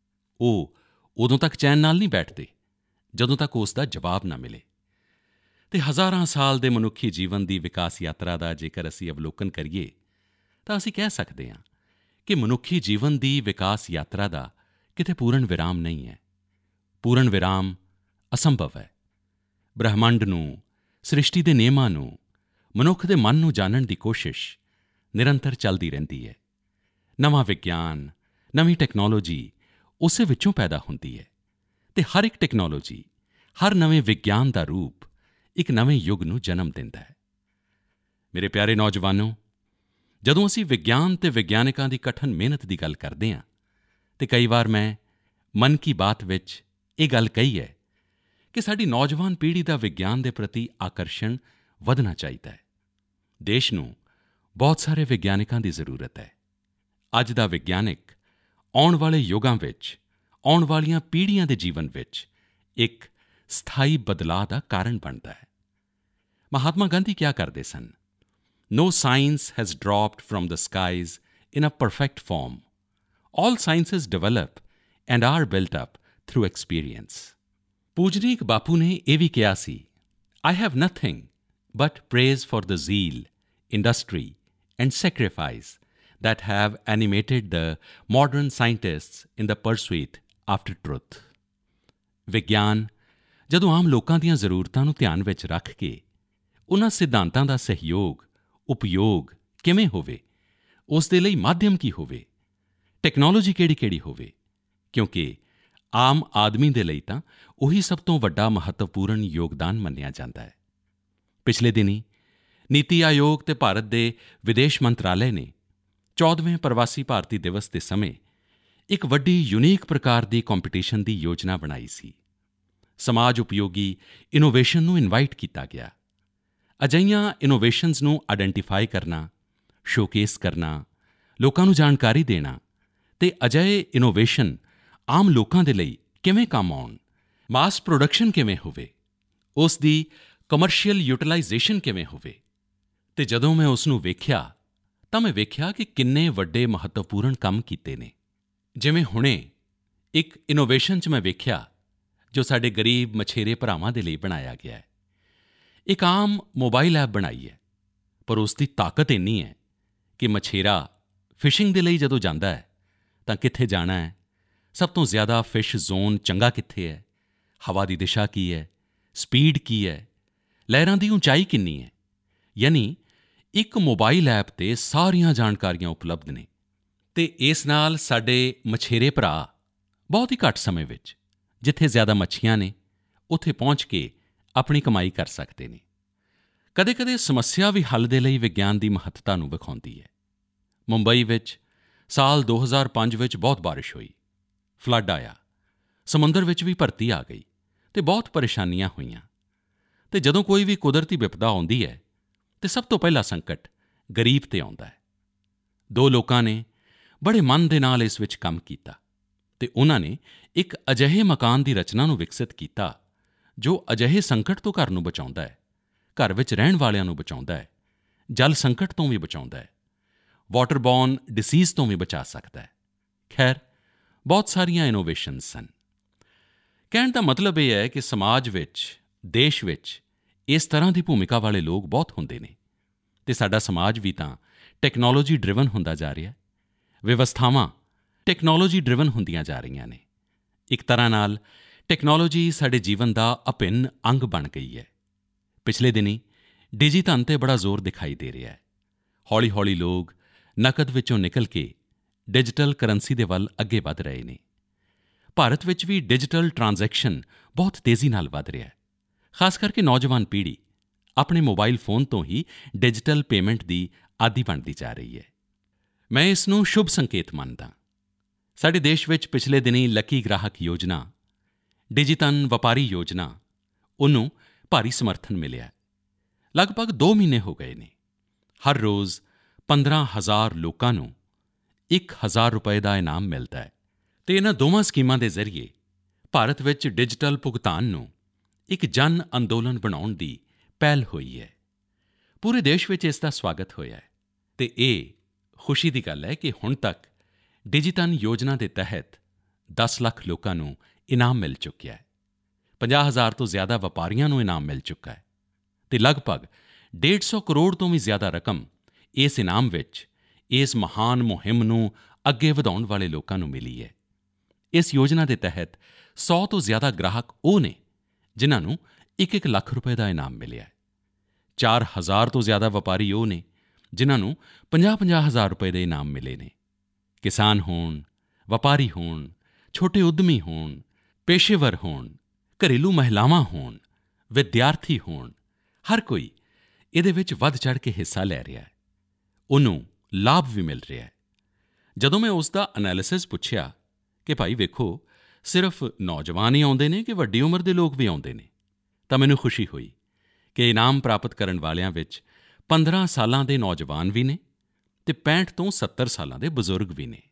ਉਹ ਉਦੋਂ ਤੱਕ ਚੈਨ ਨਾਲ ਨਹੀਂ ਬੈਠਦੇ ਜਦੋਂ ਤੱਕ ਉਸ ਦਾ ਜਵਾਬ ਨਾ ਮਿਲੇ। ਅਤੇ ਹਜ਼ਾਰਾਂ ਸਾਲ ਦੇ ਮਨੁੱਖੀ ਜੀਵਨ ਦੀ ਵਿਕਾਸ ਯਾਤਰਾ ਦਾ ਜੇਕਰ ਅਸੀਂ ਅਵਲੋਕਨ ਕਰੀਏ ਤਾਂ ਅਸੀਂ ਕਹਿ ਸਕਦੇ ਹਾਂ ਕਿ ਮਨੁੱਖੀ ਜੀਵਨ ਦੀ ਵਿਕਾਸ ਯਾਤਰਾ ਦਾ ਕਿਤੇ ਪੂਰਨ ਵਿਰਾਮ ਨਹੀਂ ਹੈ। ਪੂਰਨ ਵਿਰਾਮ ਅਸੰਭਵ ਹੈ। ਬ੍ਰਹਿਮੰਡ ਨੂੰ, ਸ੍ਰਿਸ਼ਟੀ ਦੇ ਨਿਯਮਾਂ ਨੂੰ, ਮਨੁੱਖ ਦੇ ਮਨ ਨੂੰ ਜਾਣਨ ਦੀ ਕੋਸ਼ਿਸ਼ ਨਿਰੰਤਰ ਚੱਲਦੀ ਰਹਿੰਦੀ ਹੈ। ਨਵਾਂ ਵਿਗਿਆਨ, ਨਵੀਂ ਟੈਕਨੋਲੋਜੀ ਉਸੇ ਵਿੱਚੋਂ ਪੈਦਾ ਹੁੰਦੀ ਹੈ ਅਤੇ ਹਰ ਇੱਕ ਟੈਕਨੋਲੋਜੀ, ਹਰ ਨਵੇਂ ਵਿਗਿਆਨ ਦਾ ਰੂਪ ਇੱਕ ਨਵੇਂ ਯੁੱਗ ਨੂੰ ਜਨਮ ਦਿੰਦਾ ਹੈ। ਮੇਰੇ ਪਿਆਰੇ ਨੌਜਵਾਨੋ, ਜਦੋਂ ਅਸੀਂ ਵਿਗਿਆਨ ਅਤੇ ਵਿਗਿਆਨਕਾਂ ਦੀ ਕਠਨ ਮਿਹਨਤ ਦੀ ਗੱਲ ਕਰਦੇ ਹਾਂ ਅਤੇ ਕਈ ਵਾਰ ਮੈਂ ਮਨ ਕੀ ਬਾਤ ਵਿੱਚ ਇਹ ਗੱਲ ਕਹੀ ਹੈ ਕਿ ਸਾਡੀ ਨੌਜਵਾਨ ਪੀੜ੍ਹੀ ਦਾ ਵਿਗਿਆਨ ਦੇ ਪ੍ਰਤੀ ਆਕਰਸ਼ਣ ਵਧਣਾ ਚਾਹੀਦਾ ਹੈ। ਦੇਸ਼ ਨੂੰ ਬਹੁਤ ਸਾਰੇ ਵਿਗਿਆਨਕਾਂ ਦੀ ਜ਼ਰੂਰਤ ਹੈ। ਅੱਜ ਦਾ ਵਿਗਿਆਨਕ ਆਉਣ ਵਾਲੇ ਯੁੱਗਾਂ ਵਿੱਚ, ਆਉਣ ਵਾਲੀਆਂ ਪੀੜ੍ਹੀਆਂ ਦੇ ਜੀਵਨ ਵਿੱਚ ਇੱਕ ਸਥਾਈ ਬਦਲਾਅ ਦਾ ਕਾਰਨ ਬਣਦਾ ਹੈ। ਮਹਾਤਮਾ ਗਾਂਧੀ ਕਿਹਾ ਕਰਦੇ ਸਨ, No science has dropped from the skies in a perfect form. All sciences develop and are built up through experience. ਪੂਜਨੀਕ ਬਾਪੂ ਨੇ ਇਹ ਵੀ ਕਿਹਾ ਸੀ, I have nothing but praise for the zeal, industry and sacrifice that have animated the modern scientists in the pursuit after truth. ਵਿਗਿਆਨ ਜਦੋਂ ਆਮ ਲੋਕਾਂ ਦੀਆਂ ਜ਼ਰੂਰਤਾਂ ਨੂੰ ਧਿਆਨ ਵਿੱਚ ਰੱਖ ਕੇ ਉਨ੍ਹਾਂ ਸਿਧਾਂਤਾਂ ਦਾ ਸਹਿਯੋਗ, ਉਪਯੋਗ ਕਿਵੇਂ ਹੋਵੇ, ਉਸ ਦੇ ਲਈ ਮਾਧਿਅਮ ਕੀ ਹੋਵੇ, ਟੈਕਨੋਲੋਜੀ ਕਿਹੜੀ-ਕਿਹੜੀ ਹੋਵੇ, ਕਿਉਂਕਿ ਆਮ ਆਦਮੀ ਦੇ ਲਈ ਤਾਂ ਉਹੀ ਸਭ ਤੋਂ ਵੱਡਾ ਮਹੱਤਵਪੂਰਨ ਯੋਗਦਾਨ ਮੰਨਿਆ ਜਾਂਦਾ ਹੈ। ਪਿਛਲੇ ਦਿਨੀਂ ਨੀਤੀ ਆਯੋਗ ਅਤੇ ਭਾਰਤ ਦੇ ਵਿਦੇਸ਼ ਮੰਤਰਾਲੇ ਨੇ ਚੌਦ੍ਹਵੇਂ ਪ੍ਰਵਾਸੀ ਭਾਰਤੀ ਦਿਵਸ ਦੇ ਸਮੇਂ ਇੱਕ ਵੱਡੀ ਯੂਨੀਕ ਪ੍ਰਕਾਰ ਦੀ ਕੰਪੀਟੀਸ਼ਨ ਦੀ ਯੋਜਨਾ ਬਣਾਈ ਸੀ। ਸਮਾਜ ਉਪਯੋਗੀ ਇਨੋਵੇਸ਼ਨ ਨੂੰ ਇਨਵਾਈਟ ਕੀਤਾ ਗਿਆ। ਅਜਿਹੀਆਂ ਇਨੋਵੇਸ਼ਨਜ਼ ਨੂੰ ਆਈਡੈਂਟੀਫਾਈ ਕਰਨਾ, ਸ਼ੋਕੇਸ ਕਰਨਾ, ਲੋਕਾਂ ਨੂੰ ਜਾਣਕਾਰੀ ਦੇਣਾ ਅਤੇ ਅਜਿਹੇ ਇਨੋਵੇਸ਼ਨ ਆਮ ਲੋਕਾਂ ਦੇ ਲਈ ਕਿਵੇਂ ਕੰਮ ਆਉਣ, ਮਾਸ ਪ੍ਰੋਡਕਸ਼ਨ ਕਿਵੇਂ ਹੋਵੇ, ਉਸ ਦੀ ਕਮਰਸ਼ੀਅਲ ਯੂਟੀਲਾਈਜ਼ੇਸ਼ਨ ਕਿਵੇਂ ਹੋਵੇ। ਅਤੇ ਜਦੋਂ ਮੈਂ ਉਸ ਨੂੰ ਵੇਖਿਆ ਤਾਂ ਮੈਂ ਵੇਖਿਆ ਕਿ ਕਿੰਨੇ ਵੱਡੇ ਮਹੱਤਵਪੂਰਨ ਕੰਮ ਕੀਤੇ ਨੇ। ਜਿਵੇਂ ਹੁਣੇ ਇੱਕ ਇਨੋਵੇਸ਼ਨ 'ਚ ਮੈਂ ਵੇਖਿਆ ਜੋ ਸਾਡੇ ਗਰੀਬ ਮਛੇਰੇ ਭਰਾਵਾਂ ਦੇ ਲਈ ਬਣਾਇਆ ਗਿਆ ਹੈ। ਇੱਕ ਆਮ ਮੋਬਾਈਲ ਐਪ ਬਣਾਈ ਹੈ, ਪਰ ਉਸ ਦੀ ਤਾਕਤ ਇੰਨੀ ਹੈ ਕਿ ਮਛੇਰਾ ਫਿਸ਼ਿੰਗ ਦੇ ਲਈ ਜਦੋਂ ਜਾਂਦਾ ਹੈ ਤਾਂ ਕਿੱਥੇ ਜਾਣਾ ਹੈ, ਸਭ ਤੋਂ ਜ਼ਿਆਦਾ ਫਿਸ਼ ਜ਼ੋਨ ਚੰਗਾ ਕਿੱਥੇ ਹੈ, ਹਵਾ ਦੀ ਦਿਸ਼ਾ ਕੀ ਹੈ, ਸਪੀਡ ਕੀ ਹੈ, ਲਹਿਰਾਂ ਦੀ ਉਚਾਈ ਕਿੰਨੀ ਹੈ, ਯਾਨੀ ਇੱਕ ਮੋਬਾਈਲ ਐਪ 'ਤੇ ਸਾਰੀਆਂ ਜਾਣਕਾਰੀਆਂ ਉਪਲਬਧ ਨੇ ਅਤੇ ਇਸ ਨਾਲ ਸਾਡੇ ਮਛੇਰੇ ਭਰਾ ਬਹੁਤ ਹੀ ਘੱਟ ਸਮੇਂ ਵਿੱਚ ਜਿੱਥੇ ਜ਼ਿਆਦਾ ਮੱਛੀਆਂ ਨੇ ਉੱਥੇ ਪਹੁੰਚ ਕੇ ਆਪਣੀ ਕਮਾਈ ਕਰ ਸਕਦੇ ਨੇ। ਕਦੇ-ਕਦੇ ਸਮੱਸਿਆ ਵੀ ਹੱਲ ਦੇ ਲਈ ਵਿਗਿਆਨ ਦੀ ਮਹੱਤਤਾ ਨੂੰ ਵਿਖਾਉਂਦੀ ਹੈ। ਮੁੰਬਈ ਵਿੱਚ ਸਾਲ ਦੋ ਹਜ਼ਾਰ ਪੰਜ ਵਿੱਚ ਬਹੁਤ ਬਾਰਿਸ਼ ਹੋਈ, ਫਲੱਡ ਆਇਆ, ਸਮੁੰਦਰ ਵਿੱਚ ਵੀ ਭਰਤੀ ਆ ਗਈ ਅਤੇ ਬਹੁਤ ਪਰੇਸ਼ਾਨੀਆਂ ਹੋਈਆਂ ਅਤੇ ਜਦੋਂ ਕੋਈ ਵੀ ਕੁਦਰਤੀ ਵਿਪਦਾ ਆਉਂਦੀ ਹੈ ਤਾਂ ਸਭ ਤੋਂ ਪਹਿਲਾ ਸੰਕਟ ਗਰੀਬ 'ਤੇ ਆਉਂਦਾ ਹੈ। ਦੋ ਲੋਕਾਂ ਨੇ ਬੜੇ ਮਨ ਦੇ ਨਾਲ ਇਸ ਵਿੱਚ ਕੰਮ ਕੀਤਾ ਅਤੇ ਉਨ੍ਹਾਂ ਨੇ ਇੱਕ ਅਜਿਹੇ ਮਕਾਨ ਦੀ ਰਚਨਾ ਨੂੰ ਵਿਕਸਿਤ ਕੀਤਾ ਜੋ ਅਜਿਹੇ ਸੰਕਟ ਤੋਂ ਘਰ ਨੂੰ ਬਚਾਉਂਦਾ ਹੈ, ਘਰ ਵਿੱਚ ਰਹਿਣ ਵਾਲਿਆਂ ਨੂੰ ਬਚਾਉਂਦਾ ਹੈ, ਜਲ ਸੰਕਟ ਤੋਂ ਵੀ ਬਚਾਉਂਦਾ ਹੈ, ਵਾਟਰ ਬੋਰਨ ਡਿਸੀਜ਼ ਤੋਂ ਵੀ ਬਚਾ ਸਕਦਾ ਹੈ। ਖੈਰ, ਬਹੁਤ ਸਾਰੀਆਂ ਇਨੋਵੇਸ਼ਨਜ਼ ਸਨ। ਕਹਿਣ ਦਾ ਮਤਲਬ ਇਹ ਹੈ ਕਿ ਸਮਾਜ ਵਿੱਚ, ਦੇਸ਼ ਵਿੱਚ ਇਸ ਤਰ੍ਹਾਂ ਦੀ ਭੂਮਿਕਾ ਵਾਲੇ ਲੋਕ ਬਹੁਤ ਹੁੰਦੇ ਨੇ ਅਤੇ ਸਾਡਾ ਸਮਾਜ ਵੀ ਤਾਂ ਟੈਕਨੋਲੋਜੀ ਡ੍ਰਿਵਨ ਹੁੰਦਾ ਜਾ ਰਿਹਾ ਹੈ। ਵਿਵਸਥਾਵਾਂ ਟੈਕਨੋਲੋਜੀ ਡ੍ਰਿਵਨ ਹੁੰਦੀਆਂ ਜਾ ਰਹੀਆਂ ਨੇ। ਇੱਕ ਤਰ੍ਹਾਂ ਨਾਲ ਟੈਕਨੋਲੋਜੀ ਸਾਡੇ ਜੀਵਨ ਦਾ ਅਭਿੰਨ ਅੰਗ ਬਣ ਗਈ ਹੈ। ਪਿਛਲੇ ਦਿਨੀਂ ਡਿਜੀਧਨ 'ਤੇ ਬੜਾ ਜ਼ੋਰ ਦਿਖਾਈ ਦੇ ਰਿਹਾ ਹੈ। ਹੌਲੀ-ਹੌਲੀ ਲੋਕ ਨਕਦ ਵਿੱਚੋਂ ਨਿਕਲ ਕੇ ਡਿਜੀਟਲ ਕਰੰਸੀ ਦੇ ਵੱਲ ਅੱਗੇ ਵਧ ਰਹੇ ਨੇ। ਭਾਰਤ ਵਿੱਚ ਵੀ ਡਿਜੀਟਲ ਟ੍ਰਾਂਜੈਕਸ਼ਨ ਬਹੁਤ ਤੇਜ਼ੀ ਨਾਲ ਵਧ ਰਿਹਾ ਹੈ। ਖਾਸ ਕਰਕੇ ਨੌਜਵਾਨ ਪੀੜ੍ਹੀ ਆਪਣੇ ਮੋਬਾਈਲ ਫੋਨ ਤੋਂ ਹੀ ਡਿਜੀਟਲ ਪੇਮੈਂਟ ਦੀ ਆਦੀ ਬਣਦੀ ਜਾ ਰਹੀ ਹੈ। ਮੈਂ ਇਸ ਨੂੰ ਸ਼ੁਭ ਸੰਕੇਤ ਮੰਨਦਾ। ਸਾਡੇ ਦੇਸ਼ ਵਿੱਚ ਪਿਛਲੇ ਦਿਨੀਂ ਲੱਕੀ ਗ੍ਰਾਹਕ ਯੋਜਨਾ, ਡਿਜੀਧਨ ਵਪਾਰੀ ਯੋਜਨਾ, ਉਹਨੂੰ ਭਾਰੀ ਸਮਰਥਨ ਮਿਲਿਆ। ਲਗਭਗ ਦੋ ਮਹੀਨੇ ਹੋ ਗਏ ਨੇ। ਹਰ ਰੋਜ਼ ਪੰਦਰਾਂ ਹਜ਼ਾਰ ਲੋਕਾਂ ਨੂੰ ਇੱਕ ਹਜ਼ਾਰ ਰੁਪਏ ਦਾ ਇਨਾਮ ਮਿਲਦਾ ਹੈ ਅਤੇ ਇਹਨਾਂ ਦੋਵਾਂ ਸਕੀਮਾਂ ਦੇ ਜ਼ਰੀਏ ਭਾਰਤ ਵਿੱਚ ਡਿਜੀਟਲ ਭੁਗਤਾਨ ਨੂੰ ਇੱਕ ਜਨ ਅੰਦੋਲਨ ਬਣਾਉਣ ਦੀ ਪਹਿਲ ਹੋਈ ਹੈ। ਪੂਰੇ ਦੇਸ਼ ਵਿੱਚ ਇਸ ਦਾ ਸਵਾਗਤ ਹੋਇਆ ਹੈ ਅਤੇ ਇਹ ਖੁਸ਼ੀ ਦੀ ਗੱਲ ਹੈ ਕਿ ਹੁਣ ਤੱਕ ਡਿਜੀਧਨ ਯੋਜਨਾ ਦੇ ਤਹਿਤ ਦਸ ਲੱਖ ਲੋਕਾਂ ਨੂੰ ਇਨਾਮ ਮਿਲ ਚੁੱਕਿਆ ਹੈ। ਪੰਜਾਹ ਹਜ਼ਾਰ ਤੋਂ ਜ਼ਿਆਦਾ ਵਪਾਰੀਆਂ ਨੂੰ ਇਨਾਮ ਮਿਲ ਚੁੱਕਾ ਹੈ ਅਤੇ ਲਗਭਗ ਡੇਢ ਸੌ ਕਰੋੜ ਤੋਂ ਵੀ ਜ਼ਿਆਦਾ ਰਕਮ ਇਸ ਇਨਾਮ ਵਿੱਚ ਇਸ ਮਹਾਨ ਮੁਹਿੰਮ ਨੂੰ ਅੱਗੇ ਵਧਾਉਣ ਵਾਲੇ ਲੋਕਾਂ ਨੂੰ ਮਿਲੀ ਹੈ। ਇਸ ਯੋਜਨਾ ਦੇ ਤਹਿਤ ਸੌ ਤੋਂ ਜ਼ਿਆਦਾ ਗ੍ਰਾਹਕ ਉਹ ਨੇ ਜਿਨ੍ਹਾਂ ਨੂੰ ਇੱਕ-ਇੱਕ ਲੱਖ ਰੁਪਏ ਦਾ ਇਨਾਮ ਮਿਲਿਆ ਹੈ। ਚਾਰ ਹਜ਼ਾਰ ਤੋਂ ਜ਼ਿਆਦਾ ਵਪਾਰੀ ਉਹ ਨੇ ਜਿਨ੍ਹਾਂ ਨੂੰ ਪੰਜਾਹ-ਪੰਜਾਹ ਹਜ਼ਾਰ ਰੁਪਏ ਦੇ ਇਨਾਮ ਮਿਲੇ ਨੇ। ਕਿਸਾਨ ਹੋਣ, ਵਪਾਰੀ ਹੋਣ, ਛੋਟੇ ਉੱਦਮੀ ਹੋਣ, ਪੇਸ਼ੇਵਰ ਹੋਣ, ਘਰੇਲੂ ਮਹਿਲਾਵਾਂ ਹੋਣ, ਵਿਦਿਆਰਥੀ ਹੋਣ, ਹਰ ਕੋਈ ਇਹਦੇ ਵਿੱਚ ਵੱਧ ਚੜ੍ਹ ਕੇ ਹਿੱਸਾ ਲੈ ਰਿਹਾ ਹੈ। ਉਹਨੂੰ ਲਾਭ ਵੀ ਮਿਲ ਰਿਹਾ ਹੈ। ਜਦੋਂ ਮੈਂ ਉਸ ਦਾ ਐਨਾਲਿਸਿਸ ਪੁੱਛਿਆ ਕਿ ਭਾਈ ਵੇਖੋ, ਸਿਰਫ ਨੌਜਵਾਨ ਹੀ ਆਉਂਦੇ ਨੇ ਕਿ ਵੱਡੀ ਉਮਰ ਦੇ ਲੋਕ ਵੀ ਆਉਂਦੇ ਨੇ, ਤਾਂ ਮੈਨੂੰ ਖੁਸ਼ੀ ਹੋਈ ਕਿ ਇਨਾਮ ਪ੍ਰਾਪਤ ਕਰਨ ਵਾਲਿਆਂ ਵਿੱਚ ਪੰਦਰਾਂ ਸਾਲਾਂ ਦੇ ਨੌਜਵਾਨ ਵੀ ਨੇ ਅਤੇ ਪੈਂਹਠ ਤੋਂ ਸੱਤਰ ਸਾਲਾਂ ਦੇ ਬਜ਼ੁਰਗ ਵੀ ਨੇ।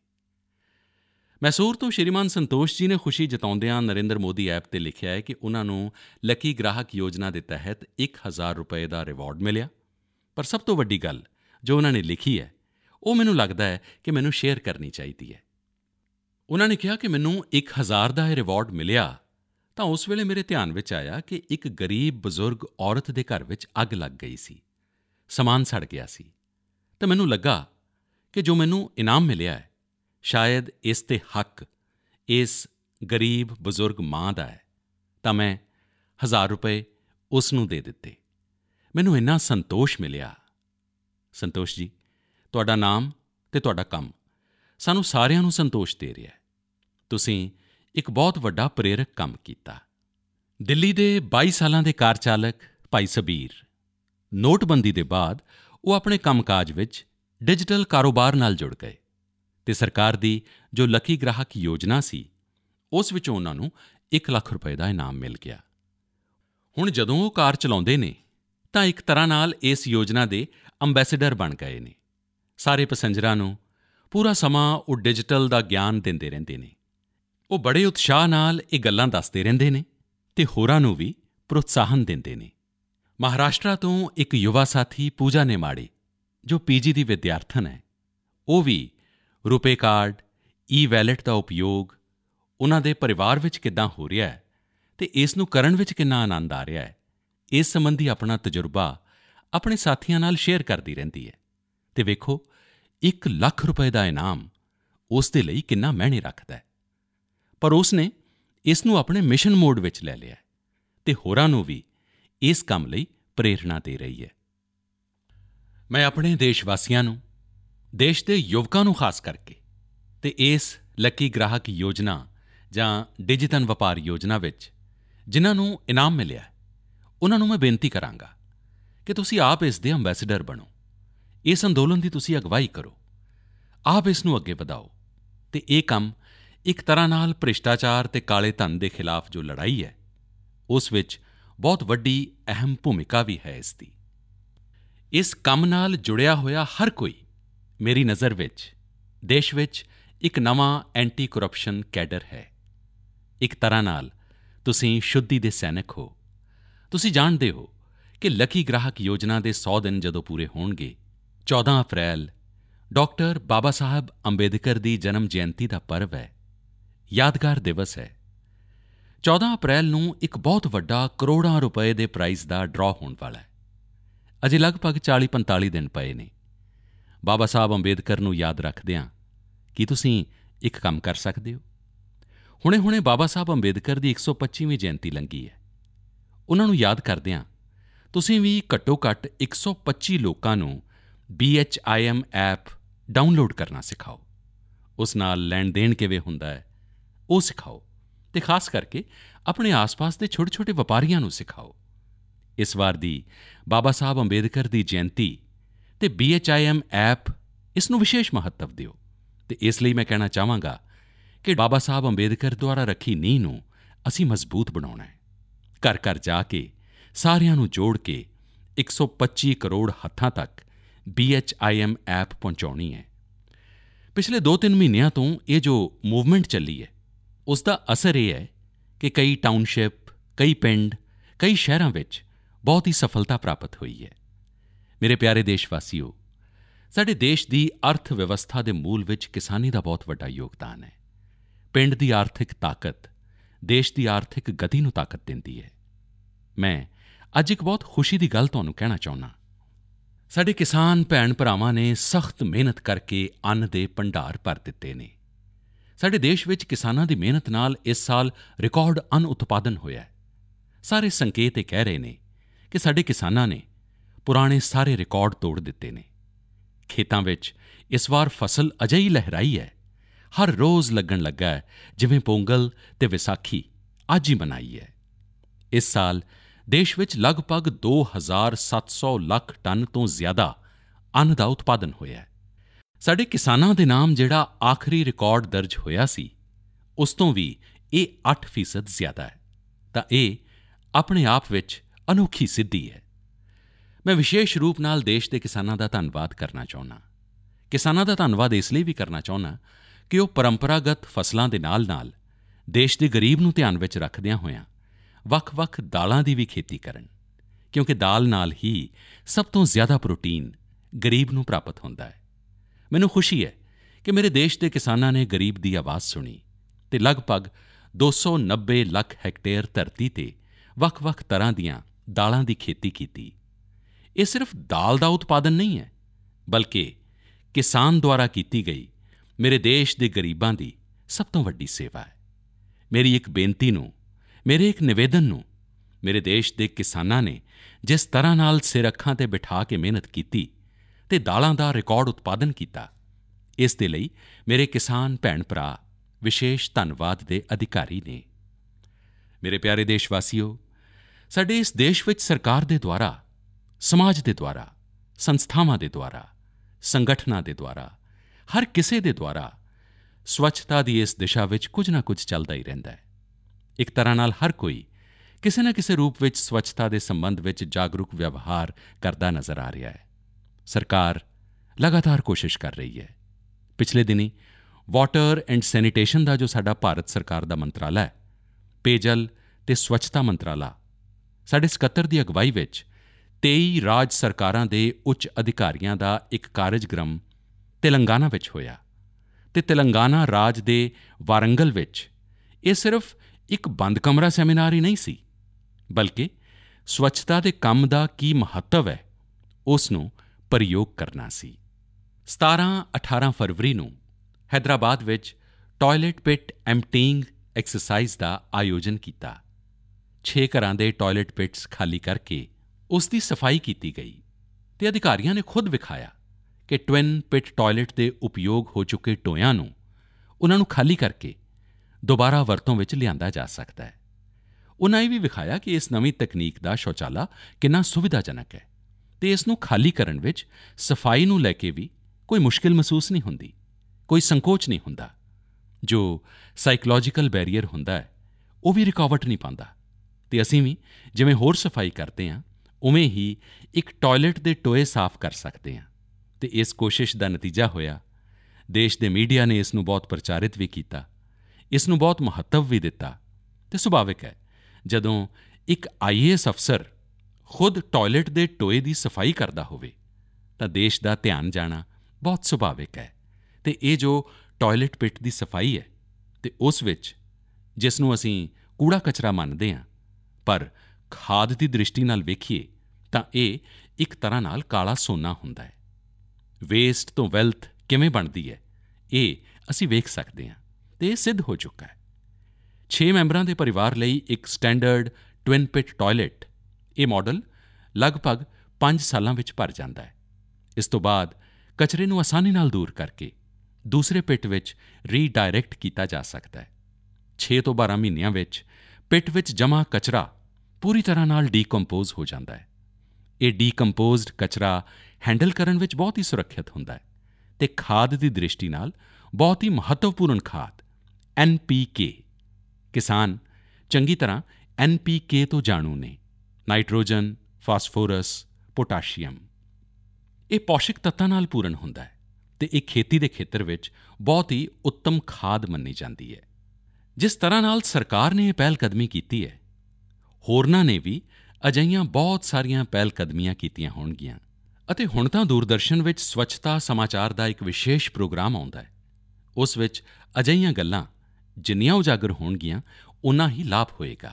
ਮੈਸੂਰ ਤੋਂ ਸ਼੍ਰੀਮਾਨ ਸੰਤੋਸ਼ ਜੀ ਨੇ ਖੁਸ਼ੀ ਜਤਾਉਂਦਿਆਂ ਨਰਿੰਦਰ ਮੋਦੀ ਐਪ 'ਤੇ ਲਿਖਿਆ ਹੈ ਕਿ ਉਨ੍ਹਾਂ ਨੂੰ ਲੱਕੀ ਗ੍ਰਾਹਕ ਯੋਜਨਾ ਦੇ ਤਹਿਤ ਇੱਕ ਹਜ਼ਾਰ ਰੁਪਏ ਦਾ ਰਿਵਾਰਡ ਮਿਲਿਆ। ਪਰ ਸਭ ਤੋਂ ਵੱਡੀ ਗੱਲ ਜੋ ਉਨ੍ਹਾਂ ਨੇ ਲਿਖੀ ਹੈ, ਉਹ ਮੈਨੂੰ ਲੱਗਦਾ ਹੈ ਕਿ ਮੈਨੂੰ ਸ਼ੇਅਰ ਕਰਨੀ ਚਾਹੀਦੀ ਹੈ। ਉਨ੍ਹਾਂ ਨੇ ਕਿਹਾ ਕਿ ਮੈਨੂੰ ਇੱਕ ਹਜ਼ਾਰ ਦਾ ਇਹ ਰਿਵਾਰਡ ਮਿਲਿਆ ਤਾਂ ਉਸ ਵੇਲੇ ਮੇਰੇ ਧਿਆਨ ਵਿੱਚ ਆਇਆ ਕਿ ਇੱਕ ਗਰੀਬ ਬਜ਼ੁਰਗ ਔਰਤ ਦੇ ਘਰ ਵਿੱਚ ਅੱਗ ਲੱਗ ਗਈ ਸੀ, ਸਮਾਨ ਸੜ ਗਿਆ ਸੀ ਤਾਂ ਮੈਨੂੰ ਲੱਗਾ ਕਿ ਜੋ ਮੈਨੂੰ ਇਨਾਮ ਮਿਲਿਆ ਹੈ, ਸ਼ਾਇਦ ਇਸ 'ਤੇ ਹੱਕ ਇਸ ਗਰੀਬ ਬਜ਼ੁਰਗ ਮਾਂ ਦਾ ਹੈ, ਤਾਂ ਮੈਂ ਹਜ਼ਾਰ ਰੁਪਏ ਉਸ ਨੂੰ ਦੇ ਦਿੱਤੇ। ਮੈਨੂੰ ਇੰਨਾ ਸੰਤੋਸ਼ ਮਿਲਿਆ। ਸੰਤੋਸ਼ ਜੀ, ਤੁਹਾਡਾ ਨਾਮ ਅਤੇ ਤੁਹਾਡਾ ਕੰਮ ਸਾਨੂੰ ਸਾਰਿਆਂ ਨੂੰ ਸੰਤੋਸ਼ ਦੇ ਰਿਹਾ ਹੈ। ਤੁਸੀਂ ਇੱਕ ਬਹੁਤ ਵੱਡਾ ਪ੍ਰੇਰਕ ਕੰਮ ਕੀਤਾ। ਦਿੱਲੀ ਦੇ ਬਾਈ ਸਾਲਾਂ ਦੇ ਕਾਰ ਚਾਲਕ ਭਾਈ ਸਬੀਰ, ਨੋਟਬੰਦੀ ਦੇ ਬਾਅਦ ਉਹ ਆਪਣੇ ਕੰਮਕਾਜ ਵਿੱਚ ਡਿਜੀਟਲ ਕਾਰੋਬਾਰ ਨਾਲ ਜੁੜ ਗਏ ਅਤੇ ਸਰਕਾਰ ਦੀ ਜੋ ਲੱਕੀ ਗ੍ਰਾਹਕ ਯੋਜਨਾ ਸੀ, ਉਸ ਵਿੱਚੋਂ ਉਨ੍ਹਾਂ ਨੂੰ ਇੱਕ ਲੱਖ ਰੁਪਏ ਦਾ ਇਨਾਮ ਮਿਲ ਗਿਆ। ਹੁਣ ਜਦੋਂ ਉਹ ਕਾਰ ਚਲਾਉਂਦੇ ਨੇ ਤਾਂ ਇੱਕ ਤਰ੍ਹਾਂ ਨਾਲ ਇਸ ਯੋਜਨਾ ਦੇ ਅੰਬੈਸਡਰ ਬਣ ਗਏ ਨੇ। ਸਾਰੇ ਪੈਸੰਜਰਾਂ ਨੂੰ ਪੂਰਾ ਸਮਾਂ ਉਹ ਡਿਜੀਟਲ ਦਾ ਗਿਆਨ ਦਿੰਦੇ ਰਹਿੰਦੇ ਨੇ। ਉਹ ਬੜੇ ਉਤਸ਼ਾਹ ਨਾਲ ਇਹ ਗੱਲਾਂ ਦੱਸਦੇ ਰਹਿੰਦੇ ਨੇ ਅਤੇ ਹੋਰਾਂ ਨੂੰ ਵੀ ਪ੍ਰੋਤਸਾਹਨ ਦਿੰਦੇ ਨੇ। ਮਹਾਰਾਸ਼ਟਰ ਤੋਂ ਇੱਕ ਯੁਵਾ ਸਾਥੀ ਪੂਜਾ ਨੇਮਾੜੇ, ਜੋ ਪੀ ਜੀ ਦੀ ਵਿਦਿਆਰਥਣ ਹੈ, ਉਹ ਵੀ ਰੁਪੇ ਕਾਰਡ, ਈ-ਵਾਲਟ ਦਾ ਉਪਯੋਗ ਉਨ੍ਹਾਂ ਦੇ ਪਰਿਵਾਰ ਵਿੱਚ ਕਿੱਦਾਂ ਹੋ ਰਿਹਾ ਹੈ ਅਤੇ ਇਸ ਨੂੰ ਕਰਨ ਵਿੱਚ ਕਿੰਨਾ ਆਨੰਦ ਆ ਰਿਹਾ ਹੈ, ਇਸ ਸੰਬੰਧੀ ਆਪਣਾ ਤਜਰਬਾ ਆਪਣੇ ਸਾਥੀਆਂ ਨਾਲ ਸ਼ੇਅਰ ਕਰਦੀ ਰਹਿੰਦੀ ਹੈ ਅਤੇ ਵੇਖੋ, ਇੱਕ ਲੱਖ ਰੁਪਏ ਦਾ ਇਨਾਮ ਉਸ ਦੇ ਲਈ ਕਿੰਨਾ ਮਾਇਨੇ ਰੱਖਦਾ ਹੈ। ਪਰ ਉਸ ਨੇ ਇਸ ਨੂੰ ਆਪਣੇ ਮਿਸ਼ਨ ਮੋਡ ਵਿੱਚ ਲੈ ਲਿਆ ਅਤੇ ਹੋਰਾਂ ਨੂੰ ਵੀ ਇਸ ਕੰਮ ਲਈ ਪ੍ਰੇਰਣਾ ਦੇ ਰਹੀ ਹੈ। ਮੈਂ ਆਪਣੇ ਦੇਸ਼ ਵਾਸੀਆਂ ਨੂੰ, ਦੇਸ਼ ਦੇ ਯੁਵਕਾਂ ਨੂੰ ਖਾਸ ਕਰਕੇ ਅਤੇ ਇਸ ਲੱਕੀ ਗ੍ਰਾਹਕ ਯੋਜਨਾ ਜਾਂ ਡਿਜੀਧਨ ਵਪਾਰ ਯੋਜਨਾ ਵਿੱਚ ਜਿਨ੍ਹਾਂ ਨੂੰ ਇਨਾਮ ਮਿਲਿਆ, ਉਹਨਾਂ ਨੂੰ ਮੈਂ ਬੇਨਤੀ ਕਰਾਂਗਾ ਕਿ ਤੁਸੀਂ ਆਪ ਇਸ ਦੇ ਅੰਬੈਸਡਰ ਬਣੋ। ਇਸ ਅੰਦੋਲਨ ਦੀ ਤੁਸੀਂ ਅਗਵਾਈ ਕਰੋ, ਆਪ ਇਸ ਨੂੰ ਅੱਗੇ ਵਧਾਓ ਅਤੇ ਇਹ ਕੰਮ ਇੱਕ ਤਰ੍ਹਾਂ ਨਾਲ ਭ੍ਰਿਸ਼ਟਾਚਾਰ ਅਤੇ ਕਾਲੇ ਧਨ ਦੇ ਖਿਲਾਫ ਜੋ ਲੜਾਈ ਹੈ, ਉਸ ਵਿੱਚ ਬਹੁਤ ਵੱਡੀ ਅਹਿਮ ਭੂਮਿਕਾ ਵੀ ਹੈ ਇਸ ਦੀ। ਇਸ ਕੰਮ ਨਾਲ ਜੁੜਿਆ ਹੋਇਆ ਹਰ ਕੋਈ ਮੇਰੀ ਨਜ਼ਰ ਵਿੱਚ ਦੇਸ਼ ਵਿੱਚ ਇੱਕ ਨਵਾਂ ਐਂਟੀ ਕਰਪਸ਼ਨ ਕੈਡਰ ਹੈ। ਇੱਕ ਤਰ੍ਹਾਂ ਨਾਲ ਤੁਸੀਂ ਸ਼ੁੱਧੀ ਦੇ ਸੈਨਿਕ ਹੋ। ਤੁਸੀਂ ਜਾਣਦੇ ਹੋ ਕਿ ਲੱਕੀ ਗ੍ਰਾਹਕ ਯੋਜਨਾ ਦੇ ਸੌ ਦਿਨ ਜਦੋਂ ਪੂਰੇ ਹੋਣਗੇ, ਚੌਦਾਂ ਅਪ੍ਰੈਲ ਡਾਕਟਰ ਬਾਬਾ ਸਾਹਿਬ ਅੰਬੇਦਕਰ ਦੀ ਜਨਮ ਜਯੰਤੀ ਦਾ ਪਰਵ ਹੈ, ਯਾਦਗਾਰ ਦਿਵਸ ਹੈ। ਚੌਦਾਂ ਅਪ੍ਰੈਲ ਨੂੰ ਇੱਕ ਬਹੁਤ ਵੱਡਾ ਕਰੋੜਾਂ ਰੁਪਏ ਦੇ ਪ੍ਰਾਈਜ਼ ਦਾ ਡਰਾਅ ਹੋਣ ਵਾਲਾ ਹੈ। ਅਜੇ ਲਗਭਗ ਚਾਲੀ ਪੰਤਾਲੀ ਦਿਨ ਪਏ ਨੇ। ਬਾਬਾ ਸਾਹਿਬ ਅੰਬੇਦਕਰ ਨੂੰ ਯਾਦ ਰੱਖਦਿਆਂ ਕੀ ਤੁਸੀਂ ਇੱਕ ਕੰਮ ਕਰ ਸਕਦੇ ਹੋ? ਹੁਣੇ-ਹੁਣੇ ਬਾਬਾ ਸਾਹਿਬ ਅੰਬੇਦਕਰ ਦੀ ਇੱਕ ਸੌ ਪੱਚੀਵੀਂ ਜਯੰਤੀ ਲੰਘੀ ਹੈ। ਉਹਨਾਂ ਨੂੰ ਯਾਦ ਕਰਦਿਆਂ ਤੁਸੀਂ ਵੀ ਘੱਟੋ-ਘੱਟ ਇੱਕ ਸੌ ਪੱਚੀ ਲੋਕਾਂ ਨੂੰ B H I M app download ਕਰਨਾ ਸਿਖਾਓ। ਉਸ ਨਾਲ ਲੈਣ-ਦੇਣ ਕਿਵੇਂ ਹੁੰਦਾ ਹੈ, ਉਹ ਸਿਖਾਓ ਅਤੇ ਖਾਸ ਕਰਕੇ ਆਪਣੇ ਆਸ-ਪਾਸ ਦੇ ਛੋਟੇ-ਛੋਟੇ ਵਪਾਰੀਆਂ ਨੂੰ ਸਿਖਾਓ। ਇਸ ਵਾਰ ਦੀ ਬਾਬਾ ਸਾਹਿਬ ਅੰਬੇਦਕਰ ਦੀ ਜਯੰਤੀ ਅਤੇ B H I M app, ਇਸ ਨੂੰ ਵਿਸ਼ੇਸ਼ ਮਹੱਤਵ ਦਿਓ ਅਤੇ ਇਸ ਲਈ ਮੈਂ ਕਹਿਣਾ ਚਾਹਾਂਗਾ ਕਿ ਬਾਬਾ ਸਾਹਿਬ ਅੰਬੇਦਕਰ ਦੁਆਰਾ ਰੱਖੀ ਨੀਂਹ ਨੂੰ ਅਸੀਂ ਮਜ਼ਬੂਤ ਬਣਾਉਣਾ ਹੈ। ਘਰ-ਘਰ ਜਾ ਕੇ ਸਾਰਿਆਂ ਨੂੰ ਜੋੜ ਕੇ ਇੱਕ ਸੌ ਪੱਚੀ ਕਰੋੜ ਹੱਥਾਂ ਤੱਕ B H I M app ਪਹੁੰਚਾਉਣੀ ਹੈ। ਪਿਛਲੇ ਦੋ ਤਿੰਨ ਮਹੀਨਿਆਂ ਤੋਂ ਇਹ ਜੋ ਮੂਵਮੈਂਟ ਚੱਲੀ ਹੈ, ਉਸ ਦਾ ਅਸਰ ਇਹ ਹੈ ਕਿ ਕਈ ਟਾਊਨਸ਼ਿਪ, ਕਈ ਪਿੰਡ, ਕਈ ਸ਼ਹਿਰਾਂ ਵਿੱਚ ਬਹੁਤ ਹੀ ਸਫਲਤਾ ਪ੍ਰਾਪਤ ਹੋਈ ਹੈ। ਮੇਰੇ ਪਿਆਰੇ ਦੇਸ਼ ਵਾਸੀਓ, ਸਾਡੇ ਦੇਸ਼ ਦੀ ਅਰਥ ਵਿਵਸਥਾ ਦੇ ਮੂਲ ਵਿੱਚ ਕਿਸਾਨੀ ਦਾ ਬਹੁਤ ਵੱਡਾ ਯੋਗਦਾਨ ਹੈ। ਪਿੰਡ ਦੀ ਆਰਥਿਕ ਤਾਕਤ ਦੇਸ਼ ਦੀ ਆਰਥਿਕ ਗਤੀ ਨੂੰ ਤਾਕਤ ਦਿੰਦੀ ਹੈ। ਮੈਂ ਅੱਜ ਇੱਕ ਬਹੁਤ ਖੁਸ਼ੀ ਦੀ ਗੱਲ ਤੁਹਾਨੂੰ ਕਹਿਣਾ ਚਾਹੁੰਦਾ। ਸਾਡੇ ਕਿਸਾਨ ਭੈਣ-ਭਰਾਵਾਂ ਨੇ ਸਖਤ ਮਿਹਨਤ ਕਰਕੇ ਅੰਨ ਦੇ ਭੰਡਾਰ ਭਰ ਦਿੱਤੇ ਨੇ। ਸਾਡੇ ਦੇਸ਼ ਵਿੱਚ ਕਿਸਾਨਾਂ ਦੀ ਮਿਹਨਤ ਨਾਲ ਇਸ ਸਾਲ ਰਿਕਾਰਡ ਅੰਨ ਉਤਪਾਦਨ ਹੋਇਆ ਹੈ। ਸਾਰੇ ਸੰਕੇਤ ਇਹ ਕਹਿ ਰਹੇ ਨੇ ਕਿ ਸਾਡੇ ਕਿਸਾਨਾਂ ਨੇ ਪੁਰਾਣੇ ਸਾਰੇ ਰਿਕਾਰਡ ਤੋੜ ਦਿੱਤੇ ਨੇ। ਖੇਤਾਂ ਵਿੱਚ ਇਸ ਵਾਰ ਫਸਲ ਅਜਿਹੀ ਲਹਿਰਾਈ ਹੈ, ਹਰ ਰੋਜ਼ ਲੱਗਣ ਲੱਗਾ ਹੈ ਜਿਵੇਂ ਪੋਂਗਲ ਅਤੇ ਵਿਸਾਖੀ ਅੱਜ ਹੀ ਮਨਾਈ ਹੈ। ਇਸ ਸਾਲ ਦੇਸ਼ ਵਿੱਚ ਲਗਭਗ ਦੋ ਹਜ਼ਾਰ ਸੱਤ ਸੌ ਲੱਖ ਟਨ ਤੋਂ ਜ਼ਿਆਦਾ ਅੰਨ ਦਾ ਉਤਪਾਦਨ ਹੋਇਆ ਹੈ। ਸਾਡੇ ਕਿਸਾਨਾਂ ਦੇ ਨਾਮ ਜਿਹੜਾ ਆਖਰੀ ਰਿਕਾਰਡ ਦਰਜ ਹੋਇਆ ਸੀ, ਉਸ ਤੋਂ ਵੀ ਇਹ ਅੱਠ ਫੀਸਦ ਜ਼ਿਆਦਾ ਹੈ, ਤਾਂ ਇਹ ਆਪਣੇ ਆਪ ਵਿੱਚ ਅਨੋਖੀ ਸਿੱਧੀ ਹੈ। ਮੈਂ ਵਿਸ਼ੇਸ਼ ਰੂਪ ਨਾਲ ਦੇਸ਼ ਦੇ ਕਿਸਾਨਾਂ ਦਾ ਧੰਨਵਾਦ ਕਰਨਾ ਚਾਹੁੰਦਾ। ਕਿਸਾਨਾਂ ਦਾ ਧੰਨਵਾਦ ਇਸ ਲਈ ਵੀ ਕਰਨਾ ਚਾਹੁੰਦਾ ਕਿ ਉਹ ਪਰੰਪਰਾਗਤ ਫਸਲਾਂ ਦੇ ਨਾਲ-ਨਾਲ ਦੇਸ਼ ਦੇ ਗਰੀਬ ਨੂੰ ਧਿਆਨ ਵਿੱਚ ਰੱਖਦਿਆਂ ਹੋਇਆਂ ਵੱਖ-ਵੱਖ ਦਾਲਾਂ ਦੀ ਵੀ ਖੇਤੀ ਕਰਨ, ਕਿਉਂਕਿ ਦਾਲ ਨਾਲ ਹੀ ਸਭ ਤੋਂ ਜ਼ਿਆਦਾ ਪ੍ਰੋਟੀਨ ਗਰੀਬ ਨੂੰ ਪ੍ਰਾਪਤ ਹੁੰਦਾ ਹੈ। ਮੈਨੂੰ ਖੁਸ਼ੀ ਹੈ ਕਿ ਮੇਰੇ ਦੇਸ਼ ਦੇ ਕਿਸਾਨਾਂ ਨੇ ਗਰੀਬ ਦੀ ਆਵਾਜ਼ ਸੁਣੀ ਅਤੇ ਲਗਭਗ ਦੋ ਸੌ ਨੱਬੇ ਲੱਖ ਹੈਕਟੇਅਰ ਧਰਤੀ 'ਤੇ ਵੱਖ-ਵੱਖ ਤਰ੍ਹਾਂ ਦੀਆਂ ਦਾਲਾਂ ਦੀ ਖੇਤੀ ਕੀਤੀ। ਇਹ ਸਿਰਫ ਦਾਲ ਦਾ ਉਤਪਾਦਨ ਨਹੀਂ ਹੈ, ਬਲਕਿ ਕਿਸਾਨ ਦੁਆਰਾ ਕੀਤੀ ਗਈ ਮੇਰੇ ਦੇਸ਼ ਦੇ ਗਰੀਬਾਂ ਦੀ ਸਭ ਤੋਂ ਵੱਡੀ ਸੇਵਾ ਹੈ। ਮੇਰੀ ਇੱਕ ਬੇਨਤੀ ਨੂੰ, ਮੇਰੇ ਇੱਕ ਨਿਵੇਦਨ ਨੂੰ ਮੇਰੇ ਦੇਸ਼ ਦੇ ਕਿਸਾਨਾਂ ਨੇ ਜਿਸ ਤਰ੍ਹਾਂ ਨਾਲ ਸਿਰ ਅੱਖਾਂ 'ਤੇ ਬਿਠਾ ਕੇ ਮਿਹਨਤ ਕੀਤੀ ਅਤੇ ਦਾਲਾਂ ਦਾ ਰਿਕਾਰਡ ਉਤਪਾਦਨ ਕੀਤਾ, ਇਸ ਦੇ ਲਈ ਮੇਰੇ ਕਿਸਾਨ ਭੈਣ-ਭਰਾ ਵਿਸ਼ੇਸ਼ ਧੰਨਵਾਦ ਦੇ ਅਧਿਕਾਰੀ ਨੇ। ਮੇਰੇ ਪਿਆਰੇ ਦੇਸ਼ ਵਾਸੀਓ, ਸਾਡੇ ਇਸ ਦੇਸ਼ ਵਿੱਚ ਸਰਕਾਰ ਦੇ ਦੁਆਰਾ, ਸਮਾਜ ਦੇ ਦੁਆਰਾ, ਸੰਸਥਾਵਾਂ ਦੇ ਦੁਆਰਾ, ਸੰਗਠਨਾਂ ਦੇ ਦੁਆਰਾ, ਹਰ ਕਿਸੇ ਦੇ ਦੁਆਰਾ ਸਵੱਛਤਾ ਦੀ ਇਸ ਦਿਸ਼ਾ ਵਿੱਚ ਕੁਝ ਨਾ ਕੁਝ ਚੱਲਦਾ ਹੀ ਰਹਿੰਦਾ ਹੈ। ਇੱਕ ਤਰ੍ਹਾਂ ਨਾਲ ਹਰ ਕੋਈ ਕਿਸੇ ਨਾ ਕਿਸੇ ਰੂਪ ਵਿੱਚ ਸਵੱਛਤਾ ਦੇ ਸੰਬੰਧ ਵਿੱਚ ਜਾਗਰੂਕ ਵਿਵਹਾਰ ਕਰਦਾ ਨਜ਼ਰ ਆ ਰਿਹਾ ਹੈ। ਸਰਕਾਰ ਲਗਾਤਾਰ ਕੋਸ਼ਿਸ਼ ਕਰ ਰਹੀ ਹੈ। ਪਿਛਲੇ ਦਿਨੀਂ ਵਾਟਰ ਐਂਡ ਸੈਨੀਟੇਸ਼ਨ ਦਾ ਜੋ ਸਾਡਾ ਭਾਰਤ ਸਰਕਾਰ ਦਾ ਮੰਤਰਾਲਾ ਹੈ, ਪੇਜਲ ਅਤੇ ਸਵੱਛਤਾ ਮੰਤਰਾਲਾ, ਸਾਡੇ ਸਕੱਤਰ ਦੀ ਅਗਵਾਈ ਵਿੱਚ ਤੇਈ ਰਾਜ ਸਰਕਾਰਾਂ ਦੇ ਉੱਚ ਅਧਿਕਾਰੀਆਂ ਦਾ ਇੱਕ ਕਾਰਜਕ੍ਰਮ ਤੇਲੰਗਾਨਾ ਵਿੱਚ ਹੋਇਆ ਅਤੇ ਤੇਲੰਗਾਨਾ ਰਾਜ ਦੇ ਵਾਰੰਗਲ ਵਿੱਚ ਇਹ ਸਿਰਫ ਇੱਕ ਬੰਦ ਕਮਰਾ ਸੈਮੀਨਾਰ ਹੀ ਨਹੀਂ ਸੀ, ਬਲਕਿ ਸਵੱਛਤਾ ਦੇ ਕੰਮ ਦਾ ਕੀ ਮਹੱਤਵ ਹੈ, ਉਸ ਨੂੰ ਪ੍ਰਯੋਗ ਕਰਨਾ ਸੀ। ਸਤਾਰਾਂ ਅਠਾਰਾਂ ਫਰਵਰੀ ਨੂੰ ਹੈਦਰਾਬਾਦ ਵਿੱਚ ਟਾਇਲਟ ਪਿਟ ਐਂਪਟੀਇੰਗ ਐਕਸਰਸਾਈਜ਼ ਦਾ ਆਯੋਜਨ ਕੀਤਾ। ਛੇ ਘਰਾਂ ਦੇ ਟਾਇਲਟ ਪਿਟਸ ਖਾਲੀ ਕਰਕੇ ਉਸ ਦੀ ਸਫਾਈ ਕੀਤੀ ਗਈ ਅਤੇ ਅਧਿਕਾਰੀਆਂ ਨੇ ਖੁਦ ਵਿਖਾਇਆ ਕਿ ਟਵਿਨ ਪਿਟ ਟਾਇਲਟ ਦੇ ਉਪਯੋਗ ਹੋ ਚੁੱਕੇ ਟੋਇਆਂ ਨੂੰ ਉਨ੍ਹਾਂ ਨੂੰ ਖਾਲੀ ਕਰਕੇ ਦੁਬਾਰਾ ਵਰਤੋਂ ਵਿੱਚ ਲਿਆਂਦਾ ਜਾ ਸਕਦਾ ਹੈ। ਉਨ੍ਹਾਂ ਇਹ ਵੀ ਵਿਖਾਇਆ ਕਿ ਇਸ ਨਵੀਂ ਤਕਨੀਕ ਦਾ ਸ਼ੌਚਾਲਾ ਕਿੰਨਾ ਸੁਵਿਧਾਜਨਕ ਹੈ ਅਤੇ ਇਸ ਨੂੰ ਖਾਲੀ ਕਰਨ ਵਿੱਚ ਸਫਾਈ ਨੂੰ ਲੈ ਕੇ ਵੀ ਕੋਈ ਮੁਸ਼ਕਿਲ ਮਹਿਸੂਸ ਨਹੀਂ ਹੁੰਦੀ, ਕੋਈ ਸੰਕੋਚ ਨਹੀਂ ਹੁੰਦਾ। ਜੋ ਸਾਈਕੋਲੋਜੀਕਲ ਬੈਰੀਅਰ ਹੁੰਦਾ ਹੈ, ਉਹ ਵੀ ਰੁਕਾਵਟ ਨਹੀਂ ਪਾਉਂਦਾ ਅਤੇ ਅਸੀਂ ਵੀ ਜਿਵੇਂ ਹੋਰ ਸਫਾਈ ਕਰਦੇ ਹਾਂ, ਉਵੇਂ ਹੀ ਇੱਕ ਟਾਇਲਟ ਦੇ ਟੋਏ ਸਾਫ਼ ਕਰ ਸਕਦੇ ਹਾਂ। ਅਤੇ ਇਸ ਕੋਸ਼ਿਸ਼ ਦਾ ਨਤੀਜਾ ਹੋਇਆ। ਦੇਸ਼ ਦੇ ਮੀਡੀਆ ਨੇ ਇਸ ਨੂੰ ਬਹੁਤ ਪ੍ਰਚਾਰਿਤ ਵੀ ਕੀਤਾ, ਇਸ ਨੂੰ ਬਹੁਤ ਮਹੱਤਵ ਵੀ ਦਿੱਤਾ ਅਤੇ ਸੁਭਾਵਿਕ ਹੈ, ਜਦੋਂ ਇੱਕ ਆਈ ਏ ਐਸ ਅਫਸਰ ਖੁਦ ਟਾਇਲਟ ਦੇ ਟੋਏ ਦੀ ਸਫਾਈ ਕਰਦਾ ਹੋਵੇ ਤਾਂ ਦੇਸ਼ ਦਾ ਧਿਆਨ ਜਾਣਾ ਬਹੁਤ ਸੁਭਾਵਿਕ ਹੈ। ਅਤੇ ਇਹ ਜੋ ਟਾਇਲਟ ਪਿਟ ਦੀ ਸਫਾਈ ਹੈ ਅਤੇ ਉਸ ਵਿੱਚ ਜਿਸ ਨੂੰ ਅਸੀਂ ਕੂੜਾ ਕਚਰਾ ਮੰਨਦੇ ਹਾਂ, ਪਰ ਖਾਦ ਦੀ ਦ੍ਰਿਸ਼ਟੀ ਨਾਲ ਵੇਖੀਏ ਤਾਂ ਇਹ ਇੱਕ ਤਰ੍ਹਾਂ ਨਾਲ ਕਾਲਾ ਸੋਨਾ ਹੁੰਦਾ ਹੈ। ਵੇਸਟ ਤੋਂ ਵੈਲਥ ਕਿਵੇਂ ਬਣਦੀ ਹੈ, ਇਹ ਅਸੀਂ ਵੇਖ ਸਕਦੇ ਹਾਂ ਅਤੇ ਇਹ ਸਿੱਧ ਹੋ ਚੁੱਕਾ ਹੈ। ਛੇ ਮੈਂਬਰਾਂ ਦੇ ਪਰਿਵਾਰ ਲਈ ਇੱਕ ਸਟੈਂਡਰਡ ਟਵਿਨ ਪਿਟ ਟਾਇਲਟ, ਇਹ ਮਾਡਲ ਲਗਭਗ ਪੰਜ ਸਾਲਾਂ ਵਿੱਚ ਭਰ ਜਾਂਦਾ ਹੈ। ਇਸ ਤੋਂ ਬਾਅਦ ਕਚਰੇ ਨੂੰ ਆਸਾਨੀ ਨਾਲ ਦੂਰ ਕਰਕੇ ਦੂਸਰੇ ਪਿਟ ਵਿੱਚ ਰੀਡਾਇਰੈਕਟ ਕੀਤਾ ਜਾ ਸਕਦਾ ਹੈ। ਛੇ ਤੋਂ ਬਾਰਾਂ ਮਹੀਨਿਆਂ ਵਿੱਚ ਪਿਟ ਵਿੱਚ ਜਮ੍ਹਾਂ ਕਚਰਾ ਪੂਰੀ ਤਰ੍ਹਾਂ ਨਾਲ ਡੀਕੰਪੋਜ਼ ਹੋ ਜਾਂਦਾ ਹੈ। ਇਹ ਡੀਕੰਪੋਜ਼ਡ ਕਚਰਾ ਹੈਂਡਲ ਕਰਨ ਵਿੱਚ ਬਹੁਤ ਹੀ ਸੁਰੱਖਿਅਤ ਹੁੰਦਾ ਹੈ ਅਤੇ ਖਾਦ ਦੀ ਦ੍ਰਿਸ਼ਟੀ ਨਾਲ ਬਹੁਤ ਹੀ ਮਹੱਤਵਪੂਰਨ ਖਾਦ ਐਨ ਪੀ ਕੇ, ਕਿਸਾਨ ਚੰਗੀ ਤਰ੍ਹਾਂ ਐਨ ਪੀ ਕੇ ਤੋਂ ਜਾਣੂ ਨੇ, ਨਾਈਟ੍ਰੋਜਨ, ਫਾਸਫੋਰਸ, ਪੋਟਾਸ਼ੀਅਮ। ਇਹ ਪੌਸ਼ਿਕ ਤੱਤਾਂ ਨਾਲ ਪੂਰਨ ਹੁੰਦਾ ਹੈ ਅਤੇ ਇਹ ਖੇਤੀ ਦੇ ਖੇਤਰ ਵਿੱਚ ਬਹੁਤ ਹੀ ਉੱਤਮ ਖਾਦ ਮੰਨੀ ਜਾਂਦੀ ਹੈ। ਜਿਸ ਤਰ੍ਹਾਂ ਨਾਲ ਸਰਕਾਰ ਨੇ ਇਹ ਪਹਿਲਕਦਮੀ ਕੀਤੀ ਹੈ, ਹੋਰਨਾਂ ਨੇ ਵੀ ਅਜਿਹੀਆਂ ਬਹੁਤ ਸਾਰੀਆਂ ਪਹਿਲਕਦਮੀਆਂ ਕੀਤੀਆਂ ਹੋਣਗੀਆਂ। ਅਤੇ ਹੁਣ ਤਾਂ ਦੂਰਦਰਸ਼ਨ ਵਿੱਚ ਸਵੱਛਤਾ ਸਮਾਚਾਰ ਦਾ ਇੱਕ ਵਿਸ਼ੇਸ਼ ਪ੍ਰੋਗਰਾਮ ਆਉਂਦਾ ਹੈ। ਉਸ ਵਿੱਚ ਅਜਿਹੀਆਂ ਗੱਲਾਂ ਜਿੰਨੀਆਂ ਉਜਾਗਰ ਹੋਣਗੀਆਂ, ਓਨਾ ਹੀ ਲਾਭ ਹੋਏਗਾ।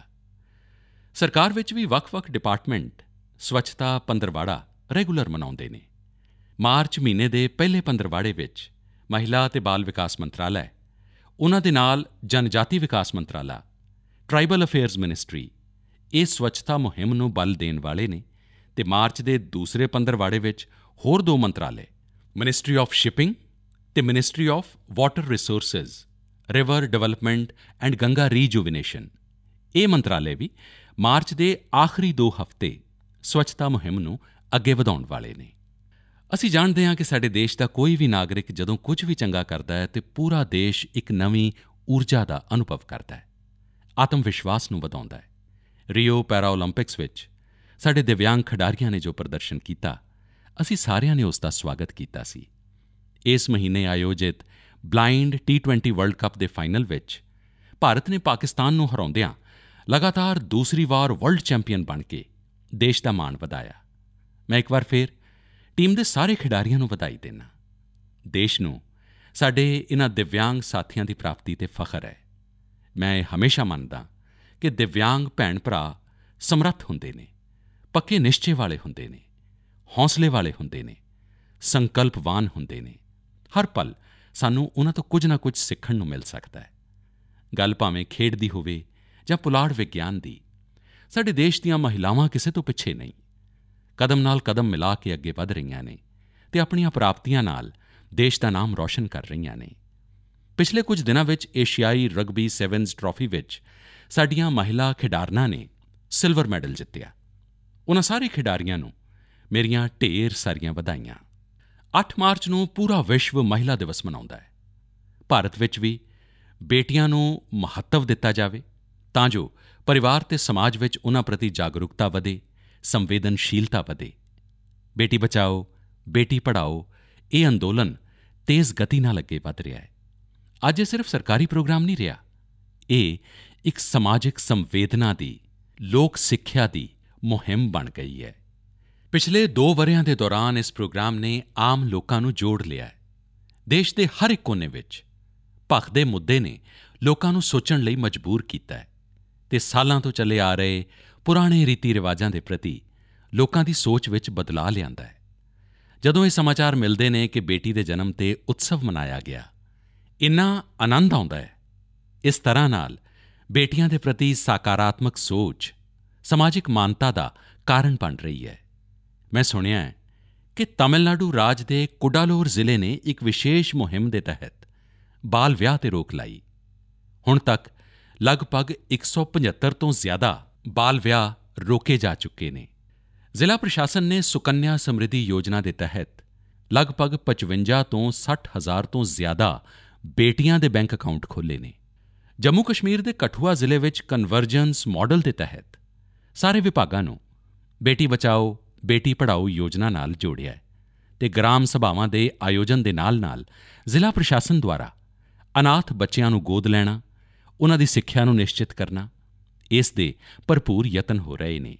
ਸਰਕਾਰ ਵਿੱਚ ਵੀ ਵੱਖ-ਵੱਖ ਡਿਪਾਰਟਮੈਂਟ ਸਵੱਛਤਾ ਪੰਦਰਵਾੜਾ ਰੈਗੂਲਰ ਮਨਾਉਂਦੇ ਨੇ। ਮਾਰਚ ਮਹੀਨੇ ਦੇ ਪਹਿਲੇ ਪੰਦਰਵਾੜੇ ਵਿੱਚ ਮਹਿਲਾ ਅਤੇ ਬਾਲ ਵਿਕਾਸ ਮੰਤਰਾਲਾ, ਉਨ੍ਹਾਂ ਦੇ ਨਾਲ ਜਨਜਾਤੀ ਵਿਕਾਸ ਮੰਤਰਾਲਾ, ਟਰਾਈਬਲ ਅਫੇਅਰਜ਼ ਮਿਨਿਸਟਰੀ ਇਹ ਸਵੱਛਤਾ ਮੁਹਿੰਮ ਨੂੰ ਬਲ ਦੇਣ ਵਾਲੇ ਨੇ। ਅਤੇ ਮਾਰਚ ਦੇ ਦੂਸਰੇ ਪੰਦਰਵਾੜੇ ਵਿੱਚ ਹੋਰ ਦੋ ਮੰਤਰਾਲੇ, ਮਿਨਿਸਟਰੀ ਆਫ ਸ਼ਿਪਿੰਗ ਅਤੇ ministry of water resources, river development and Ganga rejuvenation, ਇਹ ਮੰਤਰਾਲੇ ਵੀ ਮਾਰਚ ਦੇ ਆਖਰੀ ਦੋ ਹਫ਼ਤੇ ਸਵੱਛਤਾ ਮੁਹਿੰਮ ਨੂੰ ਅੱਗੇ ਵਧਾਉਣ ਵਾਲੇ ਨੇ। ਅਸੀਂ ਜਾਣਦੇ ਹਾਂ ਕਿ ਸਾਡੇ ਦੇਸ਼ ਦਾ ਕੋਈ ਵੀ ਨਾਗਰਿਕ ਜਦੋਂ ਕੁਝ ਵੀ ਚੰਗਾ ਕਰਦਾ ਹੈ ਤਾਂ ਪੂਰਾ ਦੇਸ਼ ਇੱਕ ਨਵੀਂ ਊਰਜਾ ਦਾ ਅਨੁਭਵ ਕਰਦਾ ਹੈ, ਆਤਮ ਵਿਸ਼ਵਾਸ ਨੂੰ ਵਧਾਉਂਦਾ ਹੈ। ਰਿਓ ਪੈਰਾਓਲੰਪਿਕਸ ਵਿੱਚ ਸਾਡੇ ਦਿਵਿਆਂਗ ਖਿਡਾਰੀਆਂ ਨੇ ਜੋ ਪ੍ਰਦਰਸ਼ਨ ਕੀਤਾ, ਅਸੀਂ ਸਾਰਿਆਂ ਨੇ ਉਸ ਦਾ ਸਵਾਗਤ ਕੀਤਾ ਸੀ। ਇਸ ਮਹੀਨੇ ਆਯੋਜਿਤ blind T twenty world cup ਦੇ ਫਾਈਨਲ ਵਿੱਚ ਭਾਰਤ ਨੇ ਪਾਕਿਸਤਾਨ ਨੂੰ ਹਰਾਉਂਦਿਆਂ ਲਗਾਤਾਰ ਦੂਸਰੀ ਵਾਰ ਵਰਲਡ ਚੈਂਪੀਅਨ ਬਣ ਕੇ ਦੇਸ਼ ਦਾ ਮਾਣ ਵਧਾਇਆ। ਮੈਂ ਇੱਕ ਵਾਰ ਫਿਰ ਟੀਮ ਦੇ ਸਾਰੇ ਖਿਡਾਰੀਆਂ ਨੂੰ ਵਧਾਈ ਦਿੰਦਾ। ਦੇਸ਼ ਨੂੰ ਸਾਡੇ ਇਨ੍ਹਾਂ ਦਿਵਿਆਂਗ ਸਾਥੀਆਂ ਦੀ ਪ੍ਰਾਪਤੀ 'ਤੇ ਫਖਰ ਹੈ। ਮੈਂ ਇਹ ਹਮੇਸ਼ਾ ਮੰਨਦਾ ਕਿ ਦਿਵਿਆਂਗ ਭੈਣ-ਭਰਾ ਸਮਰੱਥ ਹੁੰਦੇ ਨੇ, ਪੱਕੇ ਨਿਸ਼ਚੇ ਵਾਲੇ ਹੁੰਦੇ ਨੇ, ਹੌਸਲੇ ਵਾਲੇ ਹੁੰਦੇ ਨੇ, ਸੰਕਲਪਵਾਨ ਹੁੰਦੇ ਨੇ। ਹਰ ਪਲ ਸਾਨੂੰ ਉਨ੍ਹਾਂ ਤੋਂ ਕੁਝ ਨਾ ਕੁਝ ਸਿੱਖਣ ਨੂੰ ਮਿਲ ਸਕਦਾ ਹੈ। ਗੱਲ ਭਾਵੇਂ ਖੇਡ ਦੀ ਹੋਵੇ ਜਾਂ ਪੁਲਾੜ ਵਿਗਿਆਨ ਦੀ, ਸਾਡੇ ਦੇਸ਼ ਦੀਆਂ ਮਹਿਲਾਵਾਂ ਕਿਸੇ ਤੋਂ ਪਿੱਛੇ ਨਹੀਂ, ਕਦਮ ਨਾਲ ਕਦਮ ਮਿਲਾ ਕੇ ਅੱਗੇ ਵਧ ਰਹੀਆਂ ਨੇ ਅਤੇ ਆਪਣੀਆਂ ਪ੍ਰਾਪਤੀਆਂ ਨਾਲ ਦੇਸ਼ ਦਾ ਨਾਮ ਰੌਸ਼ਨ ਕਰ ਰਹੀਆਂ ਨੇ। ਪਿਛਲੇ ਕੁਝ ਦਿਨਾਂ ਵਿੱਚ ਏਸ਼ੀਆਈ ਰਗਬੀ ਸੈਵਨਜ਼ ਟਰਾਫੀ ਵਿੱਚ ਸਾਡੀਆਂ ਮਹਿਲਾ ਖਿਡਾਰਨਾਂ ਨੇ ਸਿਲਵਰ ਮੈਡਲ ਜਿੱਤਿਆ। ਉਨ੍ਹਾਂ ਸਾਰੇ ਖਿਡਾਰੀਆਂ ਨੂੰ ਮੇਰੀਆਂ ਢੇਰ ਸਾਰੀਆਂ ਵਧਾਈਆਂ। ਅੱਠ ਮਾਰਚ ਨੂੰ ਪੂਰਾ ਵਿਸ਼ਵ ਮਹਿਲਾ ਦਿਵਸ ਮਨਾਉਂਦਾ ਹੈ। ਭਾਰਤ ਵਿੱਚ ਵੀ ਬੇਟੀਆਂ ਨੂੰ ਮਹੱਤਵ ਦਿੱਤਾ ਜਾਵੇ ਤਾਂ ਜੋ ਪਰਿਵਾਰ ਅਤੇ ਸਮਾਜ ਵਿੱਚ ਉਨ੍ਹਾਂ ਪ੍ਰਤੀ ਜਾਗਰੂਕਤਾ ਵਧੇ, ਸੰਵੇਦਨਸ਼ੀਲਤਾ ਵਧੇ। ਬੇਟੀ ਬਚਾਓ, ਬੇਟੀ ਪੜ੍ਹਾਓ ਇਹ ਅੰਦੋਲਨ ਤੇਜ਼ ਗਤੀ ਨਾਲ ਅੱਗੇ ਵਧ ਰਿਹਾ ਹੈ। ਅੱਜ ਇਹ ਸਿਰਫ ਸਰਕਾਰੀ ਪ੍ਰੋਗਰਾਮ ਨਹੀਂ ਰਿਹਾ, ਇਹ ਇੱਕ ਸਮਾਜਿਕ ਸੰਵੇਦਨਾ ਦੀ, ਲੋਕ ਸਿੱਖਿਆ ਦੀ ਮੁਹਿੰਮ ਬਣ ਗਈ ਹੈ। ਪਿਛਲੇ ਦੋ ਵਰ੍ਹਿਆਂ ਦੇ ਦੌਰਾਨ ਇਸ ਪ੍ਰੋਗਰਾਮ ਨੇ ਆਮ ਲੋਕਾਂ ਨੂੰ ਜੋੜ ਲਿਆ ਹੈ। ਦੇਸ਼ ਦੇ ਹਰ ਇੱਕ ਕੋਨੇ ਵਿੱਚ ਭਖਦੇ ਮੁੱਦੇ ਨੇ ਲੋਕਾਂ ਨੂੰ ਸੋਚਣ ਲਈ ਮਜਬੂਰ ਕੀਤਾ ਹੈ ਅਤੇ ਸਾਲਾਂ ਤੋਂ ਚੱਲੇ ਆ ਰਹੇ ਪੁਰਾਣੇ ਰੀਤੀ-ਰਿਵਾਜਾਂ ਦੇ ਪ੍ਰਤੀ ਲੋਕਾਂ ਦੀ ਸੋਚ ਵਿੱਚ ਬਦਲਾਅ ਲਿਆਂਦਾ ਹੈ। ਜਦੋਂ ਇਹ ਸਮਾਚਾਰ ਮਿਲਦੇ ਨੇ ਕਿ ਬੇਟੀ ਦੇ ਜਨਮ 'ਤੇ ਉਤਸਵ ਮਨਾਇਆ ਗਿਆ, ਇੰਨਾ ਆਨੰਦ ਆਉਂਦਾ ਹੈ। ਇਸ ਤਰ੍ਹਾਂ ਨਾਲ ਬੇਟੀਆਂ ਦੇ ਪ੍ਰਤੀ ਸਕਾਰਾਤਮਕ ਸੋਚ ਸਮਾਜਿਕ ਮਾਨਤਾ ਦਾ ਕਾਰਨ ਬਣ ਰਹੀ ਹੈ। ਮੈਂ ਸੁਣਿਆ ਹੈ ਕਿ ਤਮਿਲਨਾਡੂ ਰਾਜ ਦੇ ਕੁਡਾਲੋਰ ਜ਼ਿਲ੍ਹੇ ਨੇ ਇੱਕ ਵਿਸ਼ੇਸ਼ ਮੁਹਿੰਮ ਦੇ ਤਹਿਤ ਬਾਲ ਵਿਆਹ 'ਤੇ ਰੋਕ ਲਾਈ। ਹੁਣ ਤੱਕ ਲਗਭਗ ਇੱਕ ਸੌ ਪਝੱਤਰ ਤੋਂ ਜ਼ਿਆਦਾ ਬਾਲ ਵਿਆਹ ਰੋਕੇ ਜਾ ਚੁੱਕੇ ਨੇ। ਜ਼ਿਲ੍ਹਾ ਪ੍ਰਸ਼ਾਸਨ ਨੇ ਸੁਕੰਨਿਆ ਸਮਰਿੱਧੀ ਯੋਜਨਾ ਦੇ ਤਹਿਤ ਲਗਭਗ ਪਚਵੰਜਾ ਤੋਂ ਸੱਠ ਹਜ਼ਾਰ ਤੋਂ ਜ਼ਿਆਦਾ ਬੇਟੀਆਂ ਦੇ ਬੈਂਕ ਅਕਾਊਂਟ ਖੋਲ੍ਹੇ ਨੇ। ਜੰਮੂ ਕਸ਼ਮੀਰ ਦੇ ਕਠੂਆ ਜ਼ਿਲ੍ਹੇ ਵਿੱਚ ਕਨਵਰਜੈਂਸ ਮਾਡਲ ਦੇ ਤਹਿਤ ਸਾਰੇ ਵਿਭਾਗਾਂ ਨੂੰ ਬੇਟੀ ਬਚਾਓ ਬੇਟੀ ਪੜ੍ਹਾਓ ਯੋਜਨਾ ਨਾਲ ਜੋੜਿਆ ਹੈ ਅਤੇ ਗ੍ਰਾਮ ਸਭਾਵਾਂ ਦੇ ਆਯੋਜਨ ਦੇ ਨਾਲ-ਨਾਲ ਜ਼ਿਲ੍ਹਾ ਪ੍ਰਸ਼ਾਸਨ ਦੁਆਰਾ ਅਨਾਥ ਬੱਚਿਆਂ ਨੂੰ ਗੋਦ ਲੈਣਾ, ਉਨ੍ਹਾਂ ਦੀ ਸਿੱਖਿਆ ਨੂੰ ਨਿਸ਼ਚਿਤ ਕਰਨਾ, ਇਸ ਦੇ ਭਰਪੂਰ ਯਤਨ ਹੋ ਰਹੇ ਨੇ।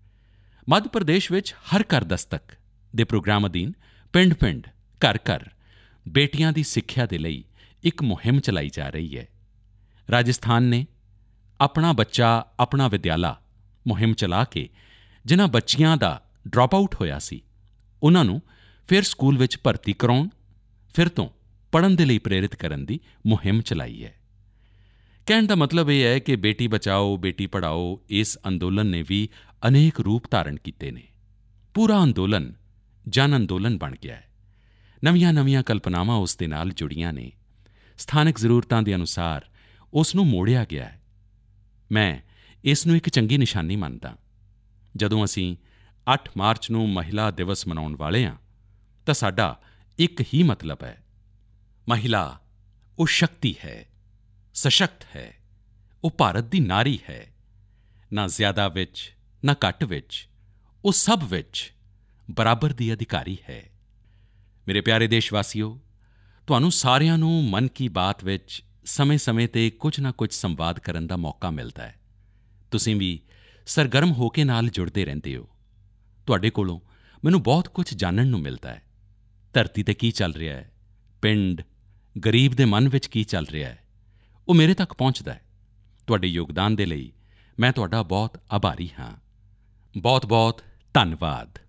ਮੱਧ ਪ੍ਰਦੇਸ਼ ਵਿੱਚ ਹਰ ਘਰ ਦਸਤਕ ਦੇ ਪ੍ਰੋਗਰਾਮ ਅਧੀਨ ਪਿੰਡ-ਪਿੰਡ, ਘਰ-ਘਰ ਬੇਟੀਆਂ ਦੀ ਸਿੱਖਿਆ ਦੇ ਲਈ ਇੱਕ ਮੁਹਿੰਮ ਚਲਾਈ ਜਾ ਰਹੀ ਹੈ। ਰਾਜਸਥਾਨ ਨੇ ਆਪਣਾ ਬੱਚਾ ਆਪਣਾ ਵਿਦਿਆਲਾ ਮੁਹਿੰਮ ਚਲਾ ਕੇ ਜਿਨ੍ਹਾਂ ਬੱਚੀਆਂ ਦਾ ਡਰੌਪ ਆਊਟ ਹੋਇਆ ਸੀ, ਉਨ੍ਹਾਂ ਨੂੰ ਫਿਰ ਸਕੂਲ ਵਿੱਚ ਭਰਤੀ ਕਰਾਉਣ, ਫਿਰ ਤੋਂ ਪੜ੍ਹਨ ਦੇ ਲਈ ਪ੍ਰੇਰਿਤ ਕਰਨ ਦੀ ਮੁਹਿੰਮ ਚਲਾਈ ਹੈ। ਕਹਿਣ ਦਾ ਮਤਲਬ ਇਹ ਹੈ ਕਿ ਬੇਟੀ ਬਚਾਓ ਬੇਟੀ ਪੜ੍ਹਾਓ ਇਸ ਅੰਦੋਲਨ ਨੇ ਵੀ ਅਨੇਕ ਰੂਪ ਧਾਰਨ ਕੀਤੇ ਨੇ। ਪੂਰਾ ਅੰਦੋਲਨ ਜਨ ਅੰਦੋਲਨ ਬਣ ਗਿਆ ਹੈ। ਨਵੀਆਂ-ਨਵੀਆਂ ਕਲਪਨਾਵਾਂ ਉਸ ਦੇ ਨਾਲ ਜੁੜੀਆਂ ਨੇ। ਸਥਾਨਕ ਜ਼ਰੂਰਤਾਂ ਦੇ ਅਨੁਸਾਰ ਉਸ ਨੂੰ ਮੋੜਿਆ ਗਿਆ ਹੈ। ਮੈਂ ਇਸ ਨੂੰ ਇੱਕ ਚੰਗੀ ਨਿਸ਼ਾਨੀ ਮੰਨਦਾ। ਜਦੋਂ ਅਸੀਂ ਅੱਠ ਮਾਰਚ ਨੂੰ ਮਹਿਲਾ ਦਿਵਸ ਮਨਾਉਣ ਵਾਲੇ ਹਾਂ ਤਾਂ ਸਾਡਾ ਇੱਕ ਹੀ ਮਤਲਬ ਹੈ, ਮਹਿਲਾ ਉਹ ਸ਼ਕਤੀ ਹੈ, ਸਸ਼ਕਤ ਹੈ, ਉਹ ਭਾਰਤ ਦੀ ਨਾਰੀ ਹੈ। ਨਾ ਜ਼ਿਆਦਾ ਵਿੱਚ ਨਾ ਘੱਟ ਵਿੱਚ, ਉਹ ਸਭ ਵਿੱਚ ਬਰਾਬਰ ਦੀ ਅਧਿਕਾਰੀ ਹੈ। ਮੇਰੇ ਪਿਆਰੇ ਦੇਸ਼ਵਾਸੀਓ, ਤੁਹਾਨੂੰ ਸਾਰਿਆਂ ਨੂੰ ਮਨ ਕੀ ਬਾਤ ਵਿੱਚ ਸਮੇਂ-ਸਮੇਂ 'ਤੇ ਕੁਝ ਨਾ ਕੁਝ ਸੰਵਾਦ ਕਰਨ ਦਾ ਮੌਕਾ ਮਿਲਦਾ ਹੈ। ਤੁਸੀਂ ਵੀ ਸਰਗਰਮ ਹੋ ਕੇ ਨਾਲ ਜੁੜਦੇ ਰਹਿੰਦੇ ਹੋ। ਤੁਹਾਡੇ ਕੋਲੋਂ ਮੈਨੂੰ ਬਹੁਤ ਕੁਝ ਜਾਣਨ ਨੂੰ ਮਿਲਦਾ ਹੈ। ਧਰਤੀ 'ਤੇ ਕੀ ਚੱਲ ਰਿਹਾ ਹੈ, ਪਿੰਡ, ਗਰੀਬ ਦੇ ਮਨ ਵਿੱਚ ਕੀ ਚੱਲ ਰਿਹਾ ਹੈ, ਉਹ ਮੇਰੇ ਤੱਕ ਪਹੁੰਚਦਾ ਹੈ। ਤੁਹਾਡੇ ਯੋਗਦਾਨ ਦੇ ਲਈ ਮੈਂ ਤੁਹਾਡਾ ਬਹੁਤ ਆਭਾਰੀ ਹਾਂ। ਬਹੁਤ-ਬਹੁਤ ਧੰਨਵਾਦ।